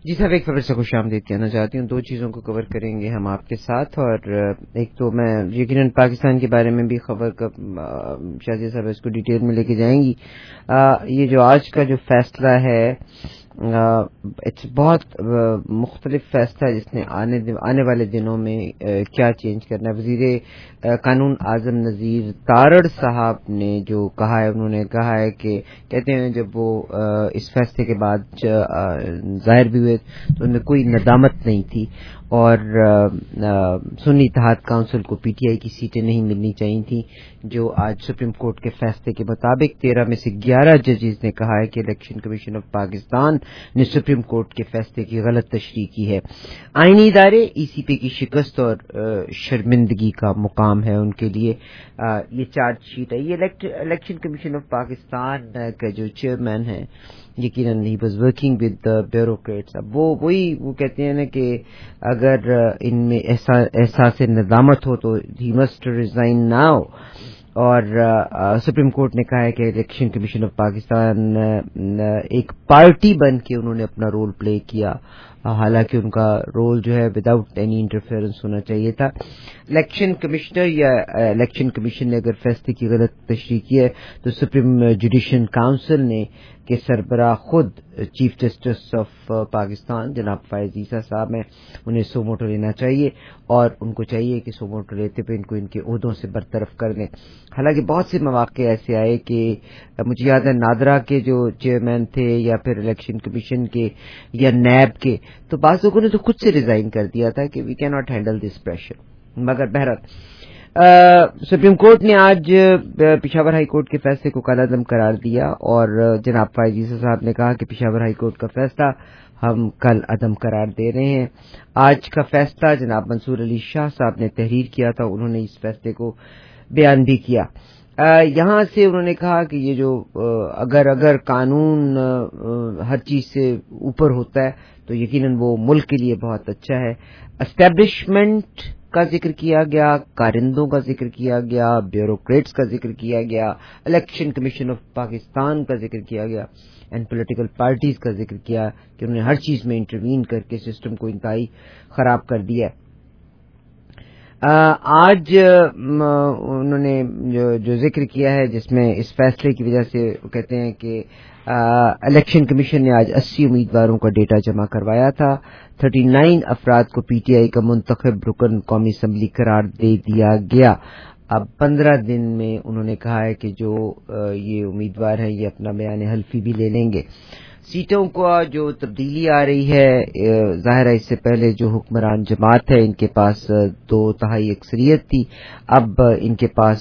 جی صاحب، ایک خبر سے خوش آمدید کہنا چاہتی ہوں. دو چیزوں کو کور کریں گے ہم آپ کے ساتھ، اور ایک تو میں یقیناً پاکستان کے بارے میں بھی خبر کا شازیہ صاحب اس کو ڈیٹیل میں لے کے جائیں گی. یہ جو آج کا جو فیصلہ ہے بہت مختلف فیصلہ ہے، جس نے آنے والے دنوں میں کیا چینج کرنا ہے. وزیر قانون اعظم نذیر تارڑ صاحب نے جو کہا ہے، انہوں نے کہا ہے کہ کہتے ہیں جب وہ اس فیصلے کے بعد ظاہر بھی ہوئے تو ان میں کوئی ندامت نہیں تھی، اور سنی اتحاد کونسل کو پی ٹی آئی کی سیٹیں نہیں ملنی چاہیے تھیں، جو آج سپریم کورٹ کے فیصلے کے مطابق 13 میں سے 11 ججز نے کہا ہے کہ الیکشن کمیشن آف پاکستان نے سپریم کورٹ کے فیصلے کی غلط تشریح کی ہے. آئینی ادارے ای سی پی کی شکست اور شرمندگی کا مقام ہے ان کے لیے. یہ چارج شیٹ ہے. یہ الیکشن کمیشن آف پاکستان کا جو چیئرمین ہے، یقیناً he was working with bureaucrats. اب وہ کہتے ہیں نا کہ اگر ان میں احساس ندامت ہو تو ہی مسٹ ریزائن ناؤ. اور سپریم کورٹ نے کہا ہے کہ الیکشن کمیشن آف پاکستان ایک پارٹی بن کے انہوں نے اپنا رول پلے کیا، حالانکہ ان کا رول جو ہے وداؤٹ اینی انٹرفیئرنس ہونا چاہیے تھا. الیکشن کمشنر یا الیکشن کمیشن نے اگر فیصلے کی غلط تشریح کی ہے تو سپریم جوڈیشل کونسل نے کے سربراہ خود چیف جسٹس آف پاکستان جناب فائز عیسیٰ صاحب ہیں، انہیں سو موٹو لینا چاہیے، اور ان کو چاہیے کہ سو موٹو لیتے پہ ان کو ان کے عہدوں سے برطرف کر دیں. حالانکہ بہت سے مواقع ایسے آئے کہ مجھے یاد ہے نادرا کے جو چیئرمین تھے یا پھر الیکشن کمیشن کے یا نیب کے، تو بعض لوگوں نے تو خود سے ریزائن کر دیا تھا کہ وی کی ناٹ ہینڈل دس پریشر. مگر بہرحال سپریم کورٹ نے آج پشاور ہائی کورٹ کے فیصلے کو کالعدم قرار دیا، اور جناب فائز عیسیٰ صاحب نے کہا کہ پشاور ہائی کورٹ کا فیصلہ ہم کل عدم قرار دے رہے ہیں. آج کا فیصلہ جناب منصور علی شاہ صاحب نے تحریر کیا تھا، انہوں نے اس فیصلے کو بیان بھی کیا. یہاں سے انہوں نے کہا کہ یہ جو اگر قانون ہر چیز سے اوپر ہوتا ہے تو یقیناً وہ ملک کے لیے بہت اچھا ہے. اسٹیبلشمنٹ کا ذکر کیا گیا، کارندوں کا ذکر کیا گیا، بیوروکریٹس کا ذکر کیا گیا، الیکشن کمیشن آف پاکستان کا ذکر کیا گیا، اینڈ پولیٹیکل پارٹیز کا ذکر کیا کہ انہوں نے ہر چیز میں انٹروین کر کے سسٹم کو انتہائی خراب کر دیا ہے. آج انہوں نے جو ذکر کیا ہے جس میں اس فیصلے کی وجہ سے وہ کہتے ہیں کہ الیکشن کمیشن نے آج 80 امیدواروں کا ڈیٹا جمع کروایا تھا. 39 افراد کو پی ٹی آئی کا منتخب رکن قومی اسمبلی قرار دے دیا گیا. اب 15 دن میں انہوں نے کہا ہے کہ جو یہ امیدوار ہیں یہ اپنا بیان حلفی بھی لے لیں گے. سیٹوں کو جو تبدیلی آ رہی ہے، ظاہر ہے اس سے پہلے جو حکمران جماعت ہے ان کے پاس 2/3 اکثریت تھی، اب ان کے پاس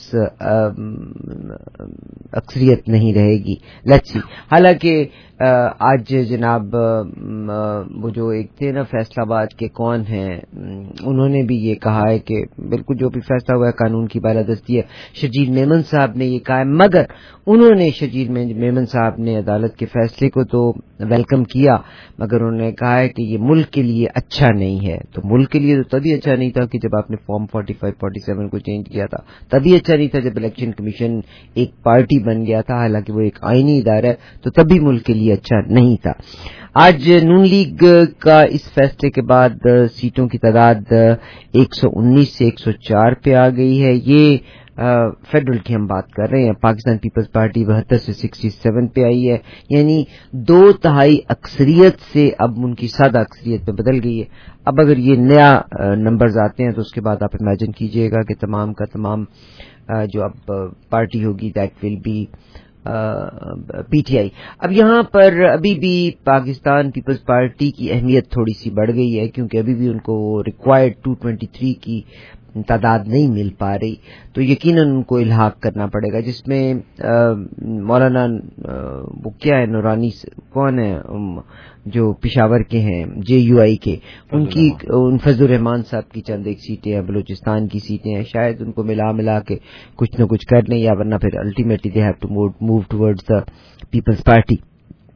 اکثریت نہیں رہے گی. Let's see. حالانکہ آج جناب وہ جو ایک تھے نا فیصل آباد کے کون ہیں، انہوں نے بھی یہ کہا ہے کہ بالکل جو بھی فیصلہ ہوا ہے قانون کی بالادستی ہے. شجیل میمن صاحب نے یہ کہا ہے، مگر انہوں نے شجیل میمن صاحب نے عدالت کے فیصلے کو تو ویلکم کیا، مگر انہوں نے کہا ہے کہ یہ ملک کے لیے اچھا نہیں ہے. تو ملک کے لیے تو تبھی اچھا نہیں تھا کہ جب آپ نے فارم 45-47 کو چینج کیا تھا، تبھی اچھا نہیں تھا جب الیکشن کمیشن ایک پارٹی بن گیا تھا، حالانکہ وہ ایک آئینی ادارہ ہے، تو تبھی ملک کے لیے اچھا نہیں تھا. آج نون لیگ کا اس فیصلے کے بعد سیٹوں کی تعداد 119 سے 104 پہ آ گئی ہے. یہ فیڈرل کی ہم بات کر رہے ہیں. پاکستان پیپلز پارٹی 72 سے 67 پہ آئی ہے، یعنی 2/3 اکثریت سے اب ان کی سادہ اکثریت میں بدل گئی ہے. اب اگر یہ نیا نمبرز آتے ہیں تو اس کے بعد آپ امیجن کیجئے گا کہ تمام کا تمام جو اب پارٹی ہوگی دیٹ ول بی پی ٹی آئی. اب یہاں پر ابھی بھی پاکستان پیپلز پارٹی کی اہمیت تھوڑی سی بڑھ گئی ہے، کیونکہ ابھی بھی ان کو ریکوائرڈ 223 کی تعداد نہیں مل پا رہی، تو یقیناً ان کو الحاق کرنا پڑے گا، جس میں مولانا وہ کیا ہے نورانی کون ہے جو پشاور کے ہیں جے یو آئی کے، ان کی فضل الرحمان صاحب کی چند ایک سیٹیں ہیں، بلوچستان کی سیٹیں ہیں، شاید ان کو ملا کے کچھ نہ کچھ کر لیں، یا ورنہ پھر ultimately they have to move towards the People's Party.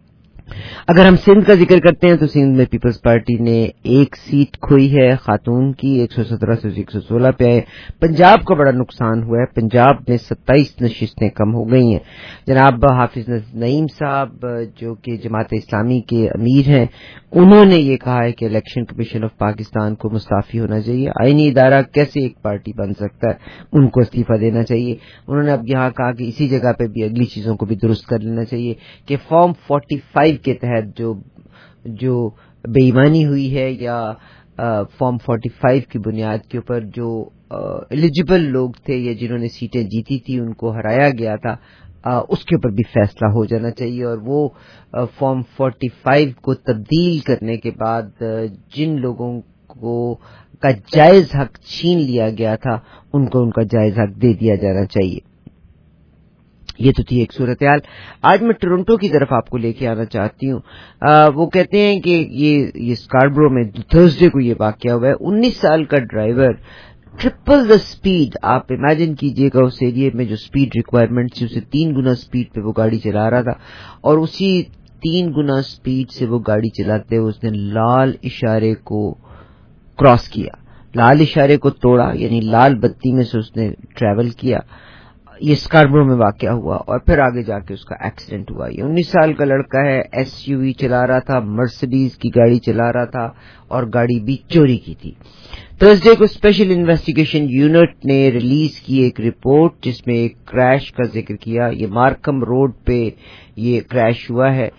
اگر ہم سندھ کا ذکر کرتے ہیں تو سندھ میں پیپلز پارٹی نے ایک سیٹ کھوئی ہے خاتون کی، 117 سے 116 پہ آئے۔ پنجاب کا بڑا نقصان ہوا ہے، پنجاب میں 27 نشستیں کم ہو گئی ہیں۔ جناب حافظ نعیم صاحب جو کہ جماعت اسلامی کے امیر ہیں، انہوں نے یہ کہا ہے کہ الیکشن کمیشن آف پاکستان کو مستعفی ہونا چاہیے۔ آئینی ادارہ کیسے ایک پارٹی بن سکتا ہے، ان کو استعفیٰ دینا چاہیے۔ انہوں نے اب یہاں کہا کہ اسی جگہ پہ بھی اگلی چیزوں کو بھی درست کر لینا چاہیے کہ فارم 45 کے تحت جو بے ایمانی ہوئی ہے یا فارم 45 کی بنیاد کے اوپر جو ایلیجیبل لوگ تھے یا جنہوں نے سیٹیں جیتی تھی ان کو ہرایا گیا تھا، اس کے اوپر بھی فیصلہ ہو جانا چاہیے، اور وہ فارم 45 کو تبدیل کرنے کے بعد جن لوگوں کو کا جائز حق چھین لیا گیا تھا ان کو ان کا جائز حق دے دیا جانا چاہیے۔ یہ تو تھی ایک صورتحال۔ آج میں ٹورنٹو کی طرف آپ کو لے کے آنا چاہتی ہوں۔ وہ کہتے ہیں کہ یہ اسکاربرو میں تھرسڈے کو یہ واقعہ ہوا ہے۔ 19 سال کا ڈرائیور ٹرپل دا سپیڈ، آپ امیجن کیجئے گا اس ایریے میں جو سپیڈ ریکوائرمنٹ تھی اسے 3 گنا سپیڈ پہ وہ گاڑی چلا رہا تھا، اور اسی 3 گنا سپیڈ سے وہ گاڑی چلاتے ہوئے اس نے لال اشارے کو کراس کیا، لال اشارے کو توڑا، یعنی لال بتی میں سے اس نے ٹریول کیا۔ یہ اسکاربرو میں واقعہ ہوا اور پھر آگے جا کے اس کا ایکسیڈنٹ ہوا۔ یہ 19 سال کا لڑکا ہے، ایس یو وی چلا رہا تھا، مرسڈیز کی گاڑی چلا رہا تھا اور گاڑی بھی چوری کی تھی۔ تھرسڈے کو اسپیشل انویسٹیگیشن یونٹ نے ریلیز کی ایک رپورٹ جس میں ایک کریش کا ذکر کیا۔ یہ مارکم روڈ پہ یہ کریش ہوا ہے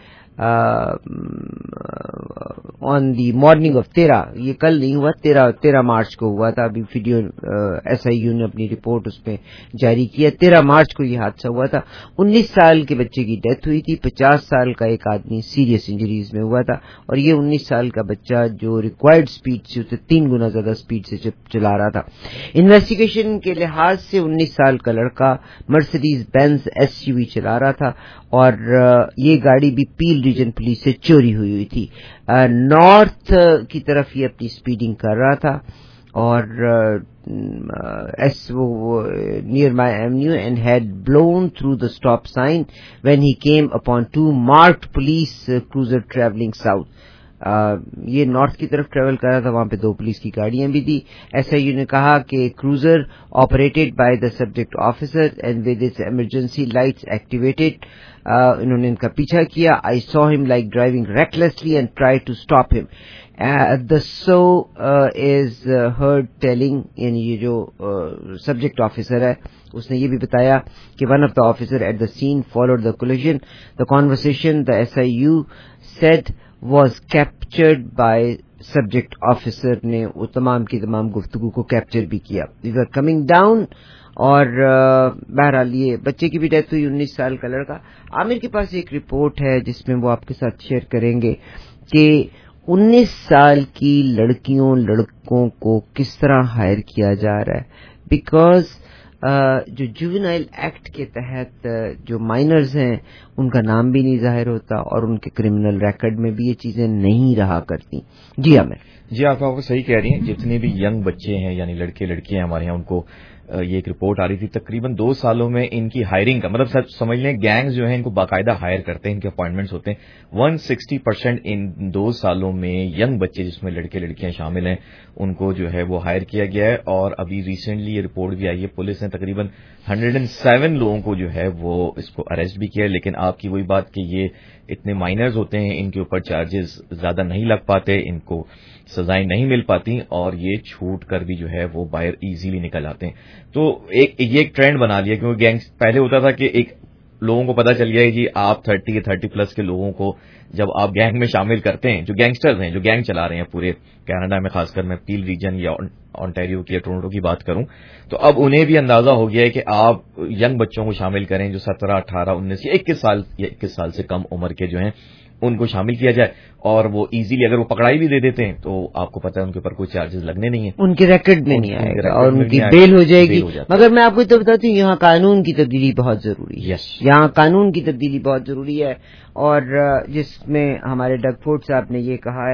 آن دی مارننگ آف 13، یہ کل نہیں ہوا، 13 مارچ کو ہوا تھا۔ ابھی ویڈیو ایس آئی یو نے اپنی رپورٹ اس میں جاری کیا، 13 مارچ کو یہ حادثہ ہوا تھا۔ 19 سال کے بچے کی ڈیتھ ہوئی تھی، 50 سال کا ایک آدمی سیریس انجریز میں ہوا تھا، اور یہ 19 سال کا بچہ جو ریکوائرڈ سپیڈ سے اسے 3 گنا زیادہ سپیڈ سے چلا رہا تھا۔ انویسٹیگیشن کے لحاظ سے 19 سال کا لڑکا مرسڈیز بینز ایس یو وی چلا رہا تھا، اور یہ گاڑی بھی پیل ریجن پولیس سے چوری ہوئی تھی۔ نارتھ کی طرف یہ اپنی سپیڈنگ کر رہا تھا، اور near my avenue and had blown through the stop sign when he came upon 2 marked police cruiser traveling south. یہ نارتھ کی طرف ٹریول کر رہا تھا، وہاں پہ 2 پولیس کی گاڑیاں بھی تھی۔ ایس آئی یو نے کہا کہ cruiser operated by the subject officer and with its emergency lights activated, انہوں نے ان کا پیچھا کیا۔ I saw him like driving recklessly and try to stop him. the so is heard telling، یعنی یہ جو سبجیکٹ آفیسر ہے اس نے یہ بھی بتایا کہ one of the officer at the scene followed the collision. The conversation the SIU said was captured by subject officer نے وہ تمام کی تمام گفتگو کو کیپچر بھی کیا۔ These are coming down، اور بہرحال یہ بچے کی بھی ڈیتھ ہوئی، 19 سال کا لڑکا۔ عامر کے پاس ایک رپورٹ ہے جس میں وہ آپ کے ساتھ شیئر کریں گے کہ 19 سال کی لڑکیوں لڑکوں کو کس طرح ہائر کیا جا رہا ہے، بیکاز جو جوینائل ایکٹ کے تحت جو مائنرز ہیں ان کا نام بھی نہیں ظاہر ہوتا اور ان کے کرمنل ریکارڈ میں بھی یہ چیزیں نہیں رہا کرتی۔ جی عامر۔ جی آپ صحیح کہہ رہی ہیں، جتنے بھی ینگ بچے ہیں یعنی لڑکے لڑکیاں ہمارے یہاں، ان کو یہ ایک رپورٹ آ رہی تھی تقریباً 2 سالوں میں ان کی ہائرنگ کا مطلب سمجھ لیں گینگز جو ہیں ان کو باقاعدہ ہائر کرتے ہیں، ان کے اپوائنٹمنٹس ہوتے ہیں۔ 160% ان 2 سالوں میں ینگ بچے جس میں لڑکے لڑکیاں شامل ہیں ان کو جو ہے وہ ہائر کیا گیا ہے، اور ابھی ریسنٹلی یہ رپورٹ بھی آئی ہے، پولیس نے تقریباً 107 لوگوں کو جو ہے وہ اس کو اریسٹ بھی کیا ہے۔ لیکن آپ کی وہی بات کہ یہ اتنے مائنرز ہوتے ہیں، ان کے اوپر چارجز زیادہ نہیں لگ پاتے، ان کو سزائیں نہیں مل پاتی، اور یہ چھوٹ کر بھی جو ہے وہ باہر ایزیلی نکل آتے ہیں۔ تو یہ ایک ٹرینڈ بنا لیا، کیونکہ گینگ پہلے ہوتا تھا کہ ایک لوگوں کو پتا چل گیا کہ آپ 30 کے لوگوں کو جب آپ گینگ میں شامل کرتے ہیں، جو گینگسٹرز ہیں جو گینگ چلا رہے ہیں پورے کینیڈا میں، خاص کر میں پیل ریجن یا آنٹیریو کی یا ٹورنٹو کی بات کروں، تو اب انہیں بھی اندازہ ہو گیا ہے کہ آپ ینگ بچوں کو شامل کریں جو 17، 18، 19 یا 21 سال سے کم عمر کے جو ہیں ان کو شامل کیا جائے، اور وہ ایزیلی اگر وہ پکڑائی بھی دے دیتے ہیں تو آپ کو پتا ہے ان کے اوپر کوئی چارجز لگنے نہیں ہیں، ان کے ریکارڈ میں نہیں آئے گا اور ان کی بیل ہو جائے گی۔ مگر میں آپ کو تو بتاتی ہوں یہاں قانون کی تبدیلی بہت ضروری ہے، یہاں قانون کی تبدیلی بہت ضروری ہے، اور جس میں ہمارے ڈگ فورڈ صاحب نے یہ کہا ہے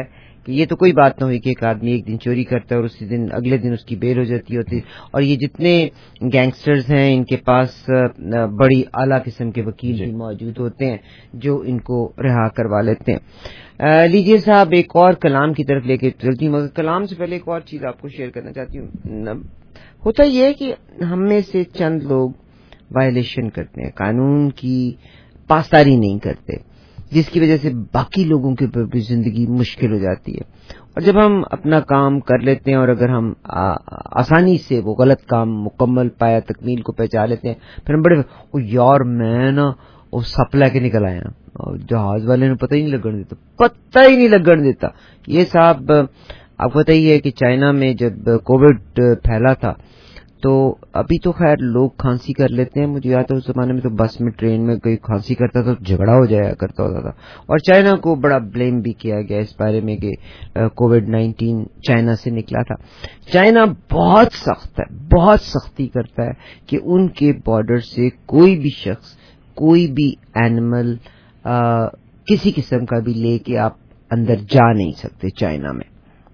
کہ یہ تو کوئی بات نہ ہوئی کہ ایک آدمی ایک دن چوری کرتا ہے اور اسی دن اگلے دن اس کی بیل ہو جاتی ہوتی. اور یہ جتنے گینگسٹرز ہیں ان کے پاس بڑی اعلیٰ قسم کے وکیل بھی موجود ہوتے ہیں جو ان کو رہا کروا لیتے ہیں. لیجیے صاحب ایک اور کلام کی طرف لے کے چلتی ہوں, مگر کلام سے پہلے ایک اور چیز آپ کو شیئر کرنا چاہتی ہوں. ہوتا یہ ہے کہ ہم میں سے چند لوگ وائلیشن کرتے ہیں, قانون کی پاسداری نہیں کرتے, جس کی وجہ سے باقی لوگوں کے اوپر بھی زندگی مشکل ہو جاتی ہے. اور جب ہم اپنا کام کر لیتے ہیں اور اگر ہم آسانی سے وہ غلط کام مکمل پایا تکمیل کو پہچان لیتے ہیں, پھر ہم بڑے یار میں نا وہ سپ لے کے نکل آیا, جہاز والے نے پتہ ہی نہیں لگن دیتا. یہ صاحب آپ کو پتہ ہی ہے کہ چائنا میں جب کووڈ پھیلا تھا تو ابھی تو خیر لوگ کھانسی کر لیتے ہیں, مجھے یاد ہے اس زمانے میں تو بس میں ٹرین میں کوئی کھانسی کرتا تھا تو جھگڑا ہو جایا کرتا ہوتا تھا, اور چائنا کو بڑا بلیم بھی کیا گیا اس بارے میں کہ کووڈ-19 چائنا سے نکلا تھا. چائنا بہت سخت ہے, بہت سختی کرتا ہے کہ ان کے بارڈر سے کوئی بھی شخص کوئی بھی اینیمل کسی قسم کا بھی لے کے آپ اندر جا نہیں سکتے چائنا میں.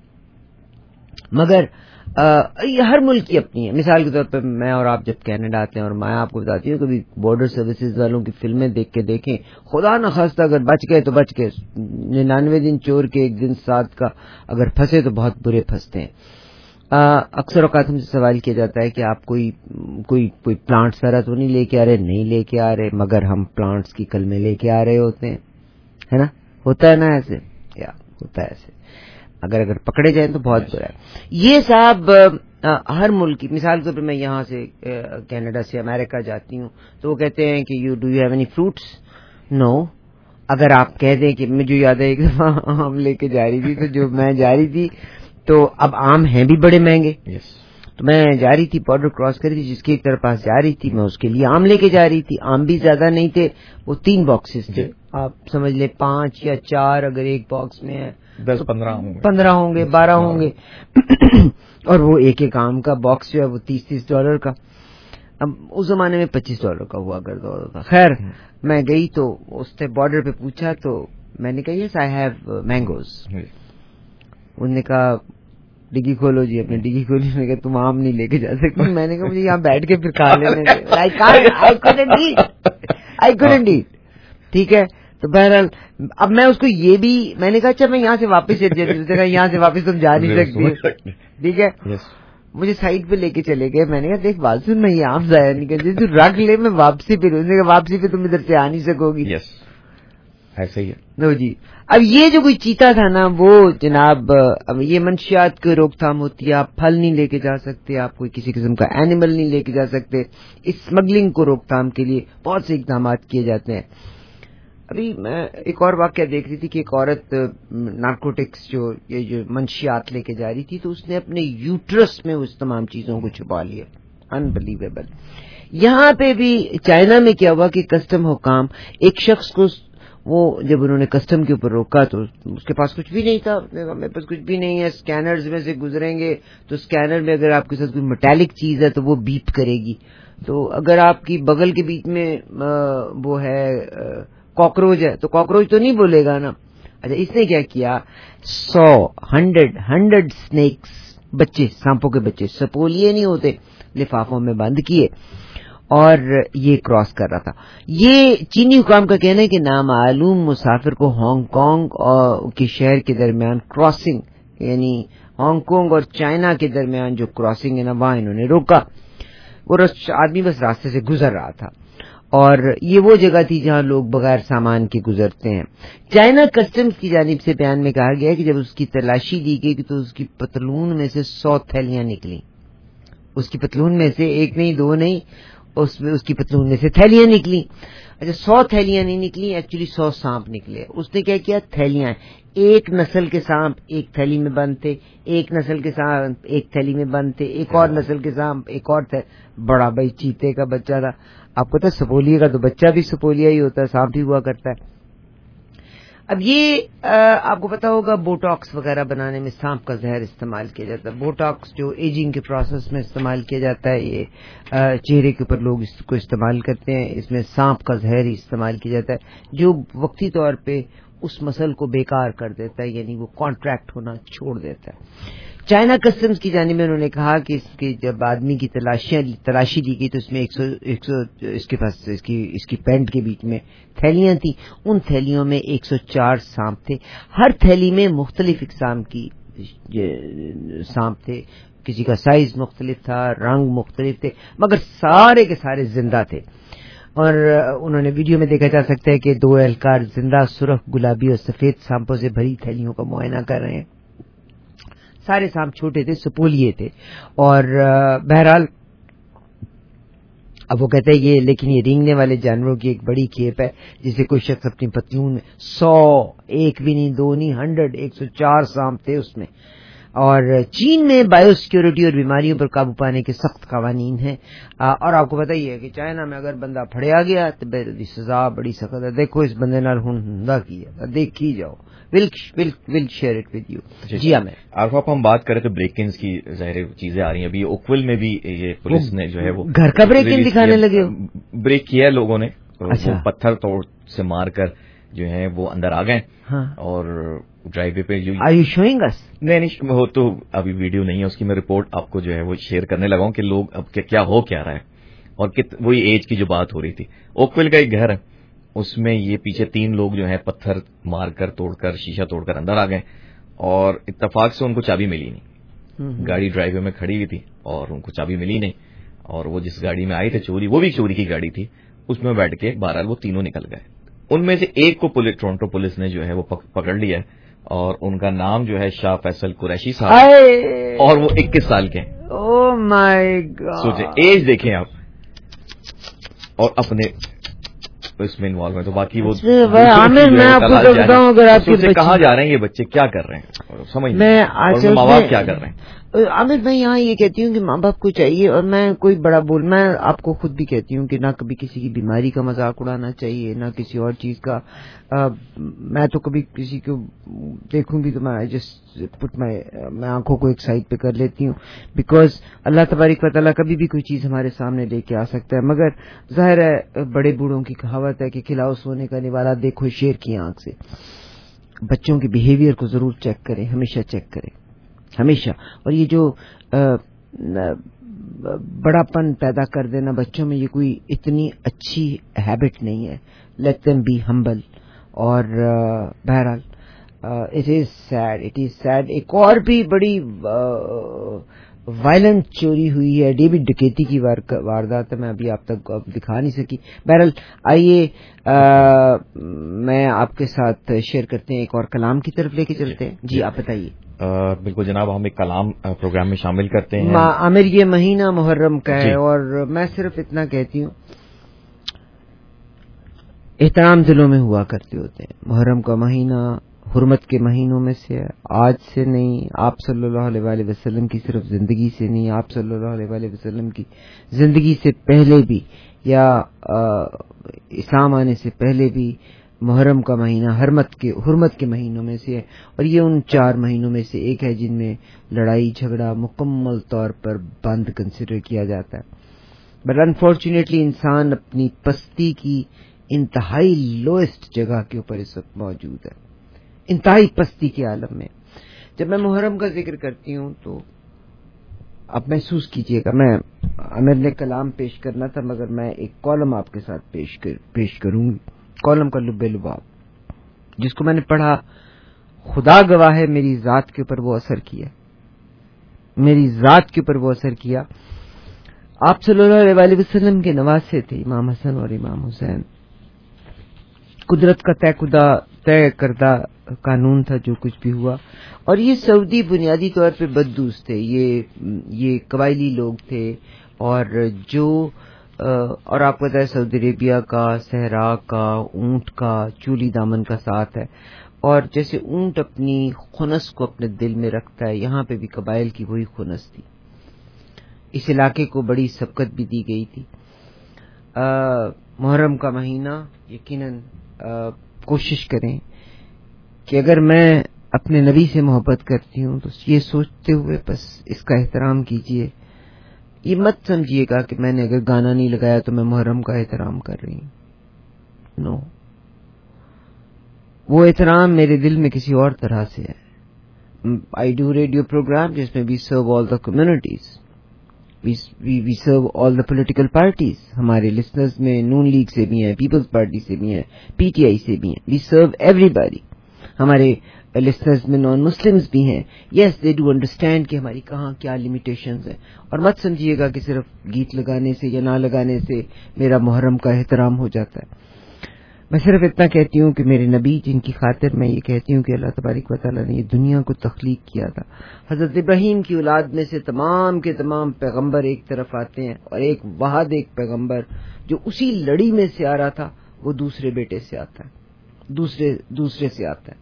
مگر یہ ہر ملک کی اپنی ہے. مثال کے طور پر میں اور آپ جب کینیڈا آتے ہیں, اور میں آپ کو بتاتی ہوں کبھی بارڈر سروسز والوں کی فلمیں دیکھ کے دیکھیں, خدا نہ خواستہ اگر بچ گئے تو بچ گئے, 99 دن چور کے ایک دن 7 کا اگر پھنسے تو بہت برے پھنستے ہیں. اکثر اوقات ہم سے سوال کیا جاتا ہے کہ آپ کوئی پلانٹس وغیرہ تو نہیں لے کے آ رہے, نہیں لے کے آ رہے, مگر ہم پلانٹس کی کلمے لے کے آ رہے ہوتے ہیں, ہے نا, ہوتا ہے نا ایسے, یا ہوتا ہے ایسے, اگر پکڑے جائیں تو بہت برا ہے. یہ صاحب ہر ملک کی مثال کے طور پہ میں یہاں سے کینیڈا سے امریکہ جاتی ہوں تو وہ کہتے ہیں کہ do you have any fruits. No. اگر آپ کہہ دیں کہ مجھے یاد ہے ایک دفعہ آم لے کے جا رہی تھی, تو جو میں جا رہی تھی تو اب آم ہیں بھی بڑے مہنگے, تو میں جا رہی تھی بارڈر کراس کر رہی تھی, جس کے ایک طرف پاس جا رہی تھی میں اس کے لیے آم لے کے جا رہی تھی. آم بھی زیادہ نہیں تھے, وہ 3 باکسز تھے, آپ سمجھ لیں 5 یا 4 اگر ایک باکس میں ہے 10-15 ہوں گے 12 ہوں گے, اور وہ ایک آم کا باکس جو ہے وہ $30 کا. اب اس زمانے میں $25 کا ہوا کرتا ہوتا. خیر میں گئی تو اس نے بارڈر پہ پوچھا تو میں نے کہا یس آئی ہیو مینگوز. انہوں نے کہا ڈگی کھولو جی, اپنے ڈگی کھولی. میں نے کہا تم آم نہیں لے کے جا سکتے. میں نے کہا مجھے یہاں بیٹھ کے پھر کھا لینے آئی couldn't eat. ٹھیک ہے, تو بہرحال اب میں اس کو یہ بھی میں نے کہا اچھا میں یہاں سے واپس یہاں سے واپس تم جا نہیں سکتی, ٹھیک ہے. مجھے سائڈ پہ لے کے چلے گئے. میں نے کہا دیکھ بات سن, میں یہ آم ضائع نہیں کرتی, تو رکھ لے, میں واپسی پہ واپسی پہ تم ادھر سے آ نہیں سکو گی. ایسے ہی ہے. نو جی. اب یہ جو کوئی چیتا تھا نا وہ جناب, اب یہ منشیات کی روک تھام ہوتی ہے, آپ پھل نہیں لے کے جا سکتے, آپ کوئی کسی قسم کا اینیمل نہیں لے کے جا سکتے. اسمگلنگ کو روک تھام کے لیے بہت سے اقدامات کیے جاتے ہیں. ابھی میں ایک اور واقعہ دیکھ رہی تھی کہ ایک عورت نارکوٹکس جو منشیات لے کے جا رہی تھی, تو اس نے اپنے یوٹرس میں اس تمام چیزوں کو چھپا لیا. انبلیویبل. یہاں پہ بھی چائنا میں کیا ہوا کہ کسٹم حکام ایک شخص کو وہ جب انہوں نے کسٹم کے اوپر روکا تو اس کے پاس کچھ بھی نہیں تھا. میرے پاس کچھ بھی نہیں ہے, اسکینرز میں سے گزریں گے تو اسکینر میں اگر آپ کے ساتھ کوئی میٹالک چیز ہے تو وہ بیپ کرے گی. تو اگر آپ کی بغل کے بیچ میں وہ ہے کاکروچ ہے تو کاکروچ تو نہیں بولے گا نا. اچھا اس نے کیا کیا, 100 اسنیکس, بچے, سانپوں کے بچے, سپولیے نہیں ہوتے, لفافوں میں بند کیے اور یہ کراس کر رہا تھا. یہ چینی حکام کا کہنا ہے کہ نامعلوم مسافر کو ہانگ کانگ کے شہر کے درمیان کراسنگ, یعنی ہانگ کانگ اور چائنا کے درمیان جو کراسنگ ہے نا وہاں انہوں نے روکا. وہ آدمی بس راستے سے گزر رہا تھا, اور یہ وہ جگہ تھی جہاں لوگ بغیر سامان کے گزرتے ہیں. چائنا کسٹمز کی جانب سے بیان میں کہا گیا کہ جب اس کی تلاشی دی گئی تو اس کی پتلون میں سے 100 تھیلیاں نکلیں. اس کی پتلون میں سے ایک نہیں دو نہیں, اس کی پتلون میں سے تھیلیاں نکلی. اچھا 100 تھیلیاں نہیں نکلی, ایکچولی 100 سانپ نکلے. اس نے کیا کیا, تھیلیاں, ایک نسل کے سانپ ایک تھیلی میں بند تھے, ایک نسل کے سانپ ایک تھیلی میں بند تھے, ایک اور نسل کے سانپ ایک اور تھے. بڑا بھائی چیتے کا بچہ تھا. آپ کو پتا سپولیے کا تو بچہ بھی سپولیا ہی ہوتا ہے, سانپ ہی ہوا کرتا ہے. اب یہ آپ کو پتا ہوگا بوٹاکس وغیرہ بنانے میں سانپ کا زہر استعمال کیا جاتا ہے. بوٹاکس جو ایجنگ کے پروسیس میں استعمال کیا جاتا ہے, یہ چہرے کے اوپر لوگ اس کو استعمال کرتے ہیں. اس میں سانپ کا زہر ہی استعمال کیا جاتا ہے جو وقتی طور پہ اس مسل کو بیکار کر دیتا ہے، یعنی وہ کانٹریکٹ ہونا چھوڑ دیتا ہے۔ چائنا کسٹمز کی جانب میں انہوں نے کہا کہ اس کے جب آدمی کی تلاشی دی گئی تو اس میں 100 اس کے پاس اس کی پینٹ کے بیچ میں تھیلیاں تھیں، ان تھیلیوں میں 104 سانپ تھے، ہر تھیلی میں مختلف اقسام کی سانپ تھے، کسی کا سائز مختلف تھا، رنگ مختلف تھے، مگر سارے کے سارے زندہ تھے۔ اور انہوں نے ویڈیو میں دیکھا جا سکتا ہے کہ 2 اہلکار زندہ سرخ، گلابی اور سفید سانپوں سے بھری تھیلیوں کا معائنہ کر رہے ہیں۔ سارے سانپ چھوٹے تھے، سپولیے تھے، اور بہرحال اب وہ کہتے ہیں لیکن یہ رینگنے والے جانوروں کی ایک بڑی کھیپ ہے جسے کوئی شخص اپنی پتلون میں 100، ایک بھی نہیں، 2 نہیں، 100، 104 سانپ تھے اس میں۔ اور چین میں بایو سیکیورٹی اور بیماریوں پر قابو پانے کے سخت قوانین ہیں، اور آپ کو پتہ ہی ہے کہ چائنا میں اگر بندہ پھڑیا گیا تو سزا بڑی سخت ہے۔ دیکھو اس بندے نال ہندا کیا، دیکھ ہی جاؤ، will share it with you. جی ہاں، میں آپ ہم بات کریں تو بریک انز کی ظاہر چیزیں آ رہی ہیں، ابھی اوکول میں بھی یہ پولیس نے جو ہے وہ گھر کا بریک ان دکھانے لگے، بریک کیا ہے لوگوں نے، اچھا، پتھر توڑ سے مار کر جو ہے وہ اندر آ گئے، اور ڈرائیو وے پہ Are you showing us؟ نہیں وہ تو ابھی ویڈیو نہیں ہے اس کی، میں رپورٹ آپ کو جو ہے وہ شیئر کرنے لگا ہوں کہ لوگ اب کیا ہو کیا رہا ہے، اور وہی ایج کی جو بات ہو رہی تھی۔ اوکول کا ایک گھر ہے، اس میں یہ پیچھے 3 لوگ جو ہیں پتھر مار کر توڑ کر شیشہ توڑ کر اندر آ گئے، اور اتفاق سے ان کو چابی ملی نہیں، گاڑی ڈرائیو وے میں کھڑی ہوئی تھی اور ان کو چابی ملی نہیں، اور وہ جس گاڑی میں آئے تھے چوری، وہ بھی چوری کی گاڑی تھی، اس میں بیٹھ کے بہرحال وہ تینوں نکل گئے۔ ان میں سے ایک کو ٹورنٹو پولیس نے جو ہے وہ پکڑ لیا ہے، اور ان کا نام جو ہے شاہ فیصل قریشی صاحب، اور وہ 21 سال کے ہیں۔ او مائی گاڈ، سوچیں ایج دیکھیں آپ، اور اپنے اس میں انوالو ہیں، تو باقی وہ عامر میں آپ کو بتاؤں اگر آپ کے کہاں جا رہے ہیں یہ بچے، کیا کر رہے ہیں سمجھ میں، اور ماں باپ کیا کر رہے ہیں۔ عامر میں یہاں یہ کہتی ہوں کہ ماں باپ کو چاہیے، اور میں کوئی بڑا میں آپ کو خود بھی کہتی ہوں کہ نہ کبھی کسی کی بیماری کا مذاق اڑانا چاہیے، نہ کسی اور چیز کا۔ میں تو کبھی کسی کو دیکھوں بھی تو میں آنکھوں کو ایک سائڈ پہ کر لیتی ہوں، بیکاز اللہ تبارک و تعالیٰ کبھی بھی کوئی چیز ہمارے سامنے لے کے آ سکتا ہے، مگر ظاہر ہے بڑے بوڑھوں کی کہاوت ہے کہ کھلاؤ سونے کا نوالا دیکھو شیر کی آنکھ سے۔ بچوں کے بیہیویئر کو ضرور چیک کریں، ہمیشہ چیک کریں، ہمیشہ۔ اور یہ جو بڑا پن پیدا کر دینا بچوں میں، یہ کوئی اتنی اچھی ہیبٹ نہیں ہے۔ Let them be humble. اور بہرحال اٹ از سیڈ۔ ایک اور بھی بڑی وائلنٹ چوری ہوئی ہے، ڈیوڈ ڈکیتی کی واردات ہے، میں ابھی آپ تک دکھا نہیں سکی۔ بہرحال آئیے میں آپ کے ساتھ شیئر کرتے ہیں، ایک اور کلام کی طرف لے کے چلتے ہیں۔ جی آپ بتائیے۔ بالکل جناب، ہم ایک کلام پروگرام میں شامل کرتے ہیں۔ عامر یہ مہینہ محرم کا ہے، اور میں صرف اتنا کہتی ہوں، احترام دلوں میں ہوا کرتے ہوتے ہیں۔ محرم کا مہینہ حرمت کے مہینوں میں سے ہے، آج سے نہیں، آپ صلی اللہ علیہ وآلہ وسلم کی صرف زندگی سے نہیں، آپ صلی اللہ علیہ وآلہ وسلم کی زندگی سے پہلے بھی، یا اسلام آنے سے پہلے بھی محرم کا مہینہ حرمت کے مہینوں میں سے ہے، اور یہ ان 4 مہینوں میں سے ایک ہے جن میں لڑائی جھگڑا مکمل طور پر بند کنسیڈر کیا جاتا ہے۔ بٹ انفارچونیٹلی انسان اپنی پستی کی انتہائی لوئسٹ جگہ کے اوپر اس وقت موجود ہے، انتہائی پستی کے عالم میں۔ جب میں محرم کا ذکر کرتی ہوں تو آپ محسوس کیجئے گا، میں نے کلام پیش کرنا تھا مگر میں ایک کالم آپ کے ساتھ پیش کروں گی، کالم کا لب لباب، جس کو میں نے پڑھا، خدا گواہ ہے میری ذات کے اوپر وہ اثر کیا، میری ذات کے اوپر وہ اثر کیا۔ آپ صلی اللہ علیہ وآلہ وسلم کے نواسے تھے امام حسن اور امام حسین، قدرت کا طے کردہ قانون تھا جو کچھ بھی ہوا، اور یہ سعودی بنیادی طور پہ بددوست تھے، یہ قبائلی لوگ تھے، اور آپ کو پتہ ہے سعودی عربیہ کا صحرا کا اونٹ کا چولی دامن کا ساتھ ہے، اور جیسے اونٹ اپنی خنس کو اپنے دل میں رکھتا ہے، یہاں پہ بھی قبائل کی وہی خنس تھی، اس علاقے کو بڑی سبقت بھی دی گئی تھی۔ محرم کا مہینہ یقیناً کوشش کریں کہ اگر میں اپنے نبی سے محبت کرتی ہوں تو یہ سوچتے ہوئے بس اس کا احترام کیجئے، یہ مت سمجھیے گا کہ میں نے اگر گانا نہیں لگایا تو میں محرم کا احترام کر رہی ہوں، نو، وہ احترام میرے دل میں کسی اور طرح سے ہے. I do ریڈیو پروگرام جس میں we serve all the communities, we serve all the political parties. ہمارے لسنرز میں نون لیگ سے بھی ہیں, پیپلز پارٹی سے بھی ہیں, پی ٹی آئی سے بھی ہیں. we serve everybody. ہمارے لسنرز میں نان مسلمز بھی ہیں. یس دے ڈو انڈرسٹینڈ کہ ہماری کہاں کیا لمیٹیشنز ہیں. اور مت سمجھیے گا کہ صرف گیت لگانے سے یا نہ لگانے سے میرا محرم کا احترام ہو جاتا ہے. میں صرف اتنا کہتی ہوں کہ میرے نبی جن کی خاطر میں یہ کہتی ہوں کہ اللہ تبارک و تعالیٰ نے یہ دنیا کو تخلیق کیا تھا, حضرت ابراہیم کی اولاد میں سے تمام کے تمام پیغمبر ایک طرف آتے ہیں, اور ایک واحد ایک پیغمبر جو اسی لڑی میں سے آ رہا تھا وہ دوسرے بیٹے سے آتا ہے, دوسرے سے آتا ہے.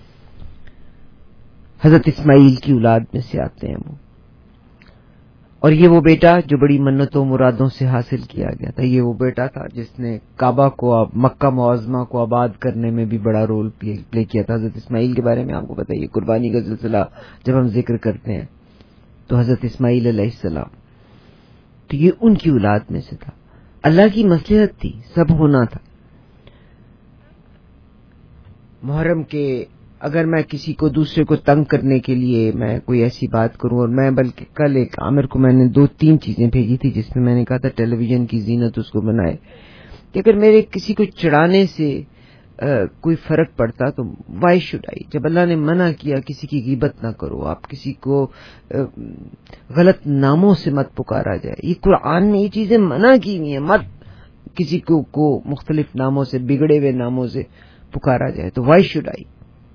حضرت اسماعیل کی اولاد میں سے آتے ہیں وہ, اور یہ وہ بیٹا جو بڑی منتوں مرادوں سے حاصل کیا گیا تھا. یہ وہ بیٹا تھا جس نے کعبہ کو, مکہ معظمہ کو آباد کرنے میں بھی بڑا رول پلے کیا تھا. حضرت اسماعیل کے بارے میں آپ کو بتائیے, قربانی کا سلسلہ جب ہم ذکر کرتے ہیں تو حضرت اسماعیل علیہ السلام تو یہ ان کی اولاد میں سے تھا. اللہ کی مصلحت تھی, سب ہونا تھا. محرم کے اگر میں کسی کو دوسرے کو تنگ کرنے کے لیے میں کوئی ایسی بات کروں, اور میں بلکہ کل ایک عامر کو میں نے 2-3 چیزیں بھیجی تھی جس میں میں نے کہا تھا ٹیلی ویژن کی زینت اس کو بنائے, کہ اگر میرے کسی کو چڑھانے سے کوئی فرق پڑتا تو وائی شوڈ آئی. جب اللہ نے منع کیا کسی کی غیبت نہ کرو, آپ کسی کو غلط ناموں سے مت پکارا جائے, یہ قرآن نے یہ چیزیں منع کی نہیں ہیں. مت کسی کو مختلف ناموں سے, بگڑے ہوئے ناموں سے پکارا جائے, تو وائی شوڈ آئی.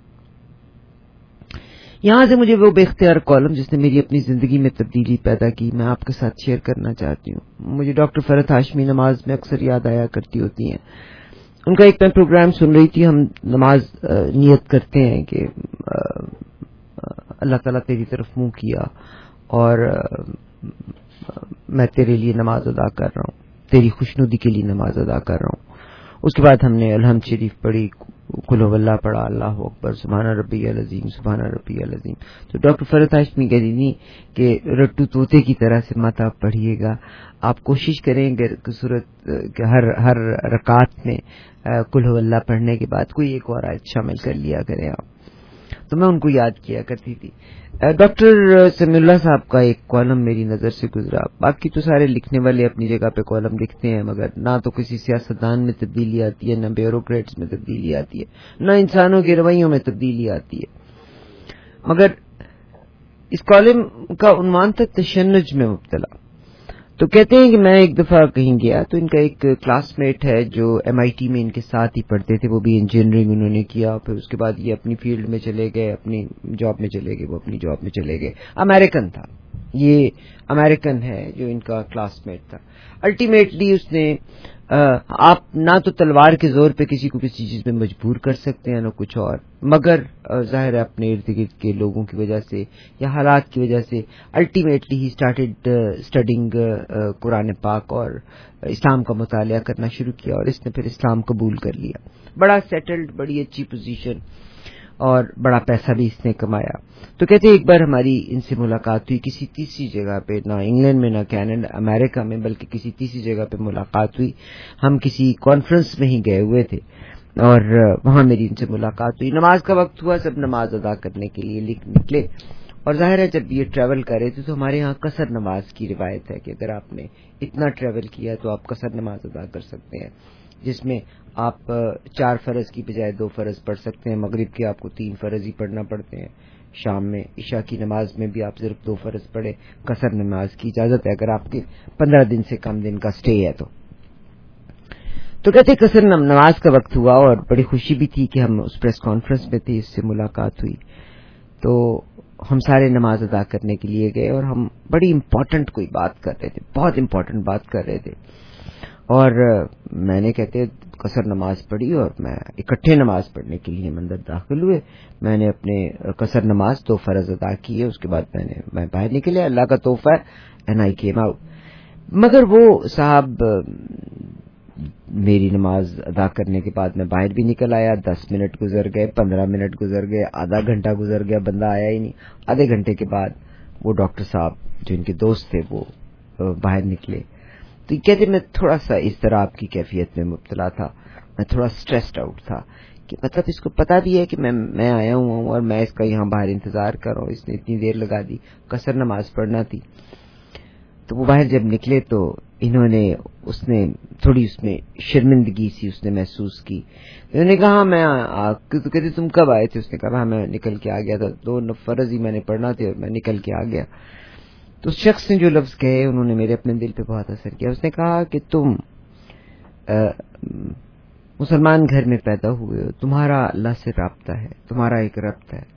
یہاں سے مجھے وہ بے اختیار کالم جس نے میری اپنی زندگی میں تبدیلی پیدا کی میں آپ کے ساتھ شیئر کرنا چاہتی ہوں. مجھے ڈاکٹر فرحت ہاشمی نماز میں اکثر یاد آیا کرتی ہوتی ہیں. ان کا ایک میں پروگرام سن رہی تھی. ہم نماز نیت کرتے ہیں کہ اللہ تعالیٰ تیری طرف منہ کیا اور میں تیرے لیے نماز ادا کر رہا ہوں, تیری خوشنودی کے لیے نماز ادا کر رہا ہوں. اس کے بعد ہم نے الحمد شریف پڑھی, قل هو اللہ پڑھا, اللہ اکبر, سبحان ربی العظیم, سبحان ربی العظیم. تو ڈاکٹر فرحت ہاشمی کہتی تھی کہ رٹو طوطے کی طرح سے مت آپ پڑھیے گا, آپ کوشش کریں کہ صورت کہ ہر رکعت میں قل هو اللہ پڑھنے کے بعد کوئی ایک اور آیت شامل کر لیا کریں آپ. تو میں ان کو یاد کیا کرتی تھی. ڈاکٹر سمیع اللہ صاحب کا ایک کالم میری نظر سے گزرا. باقی تو سارے لکھنے والے اپنی جگہ پہ کالم لکھتے ہیں, مگر نہ تو کسی سیاستدان میں تبدیلی آتی ہے, نہ بیوروکریٹس میں تبدیلی آتی ہے, نہ انسانوں کے رویوں میں تبدیلی آتی ہے. مگر اس کالم کا عنوان تھا تشنج میں مبتلا. تو کہتے ہیں کہ میں ایک دفعہ کہیں گیا تو ان کا ایک کلاس میٹ ہے جو ایم آئی ٹی میں ان کے ساتھ ہی پڑھتے تھے, وہ بھی انجینئرنگ انہوں نے کیا, پھر اس کے بعد یہ اپنی فیلڈ میں چلے گئے, اپنی جاب میں چلے گئے, وہ اپنی جاب میں چلے گئے. امریکن تھا, یہ امریکن ہے جو ان کا کلاس میٹ تھا. الٹیمیٹلی اس نے آپ نہ تو تلوار کے زور پہ کسی کو کسی چیز میں مجبور کر سکتے ہیں نہ کچھ اور, مگر ظاہر ہے اپنے ارد گرد کے لوگوں کی وجہ سے یا حالات کی وجہ سے ultimately he started studying Quran پاک اور اسلام کا مطالعہ کرنا شروع کیا, اور اس نے پھر اسلام قبول کر لیا. بڑا سیٹلڈ, بڑی اچھی پوزیشن اور بڑا پیسہ بھی اس نے کمایا. تو کہتے ایک بار ہماری ان سے ملاقات ہوئی کسی تیسری جگہ پہ, نہ انگلینڈ میں نہ کینیڈا امریکہ میں, بلکہ کسی تیسری جگہ پہ ملاقات ہوئی. ہم کسی کانفرنس میں ہی گئے ہوئے تھے اور وہاں میری ان سے ملاقات ہوئی. نماز کا وقت ہوا, سب نماز ادا کرنے کے لیے نکلے, اور ظاہر ہے جب یہ ٹریول کر رہے تھے تو ہمارے ہاں قصر نماز کی روایت ہے کہ اگر آپ نے اتنا ٹریول کیا تو آپ قصر نماز ادا کر سکتے ہیں, جس میں آپ 4 فرض کی بجائے 2 فرض پڑھ سکتے ہیں. مغرب کے آپ کو 3 فرض ہی پڑھنا پڑتے ہیں, شام میں عشاء کی نماز میں بھی آپ صرف 2 فرض پڑھیں. قصر نماز کی اجازت ہے اگر آپ کے 15 دن سے کم دن کا سٹے ہے تو کہتے قصر نماز کا وقت ہوا, اور بڑی خوشی بھی تھی کہ ہم اس پریس کانفرنس میں تھے, اس سے ملاقات ہوئی. تو ہم سارے نماز ادا کرنے کے لیے گئے اور ہم بڑی امپورٹنٹ کوئی بات کر رہے تھے, بہت امپورٹنٹ بات کر رہے تھے. اور میں نے کہتے قصر نماز پڑھی اور میں اکٹھے نماز پڑھنے کے لیے اندر داخل ہوئے. میں نے اپنے قصر نماز 2 فرض ادا کیے, اس کے بعد میں باہر نکلے, اللہ کا تحفہ ہے, اینڈ آئی کیم آؤٹ. مگر وہ صاحب میری نماز ادا کرنے کے بعد میں باہر بھی نکل آیا, 10 منٹ گزر گئے, 15 منٹ گزر گئے, آدھا گھنٹہ گزر گیا, بندہ آیا ہی نہیں. آدھے گھنٹے کے بعد وہ ڈاکٹر صاحب جو ان کے دوست تھے وہ باہر نکلے. تو کہتے میں تھوڑا سا اس طرح آپ کی کیفیت میں مبتلا تھا, میں تھوڑا اسٹریسڈ آؤٹ تھا کہ مطلب اس کو پتا بھی ہے کہ میں آیا ہوں اور میں اس کا یہاں باہر انتظار کر رہا ہوں، اس نے اتنی دیر لگا دی، قصر نماز پڑھنا تھی. تو وہ باہر جب نکلے تو اس نے تھوڑی اس میں شرمندگی سی اس نے محسوس کی. انہوں نے کہا میں تو کہتے تم کب آئے تھے؟ اس نے کہا میں نکل کے آ گیا تھا، 2 فرض ہی میں نے پڑھنا تھے اور میں نکل کے آ گیا. تو اس شخص نے جو لفظ کہے انہوں نے میرے اپنے دل پہ بہت اثر کیا. اس نے کہا کہ تم مسلمان گھر میں پیدا ہوئے ہو، تمہارا اللہ سے رابطہ ہے، تمہارا ایک ربط ہے.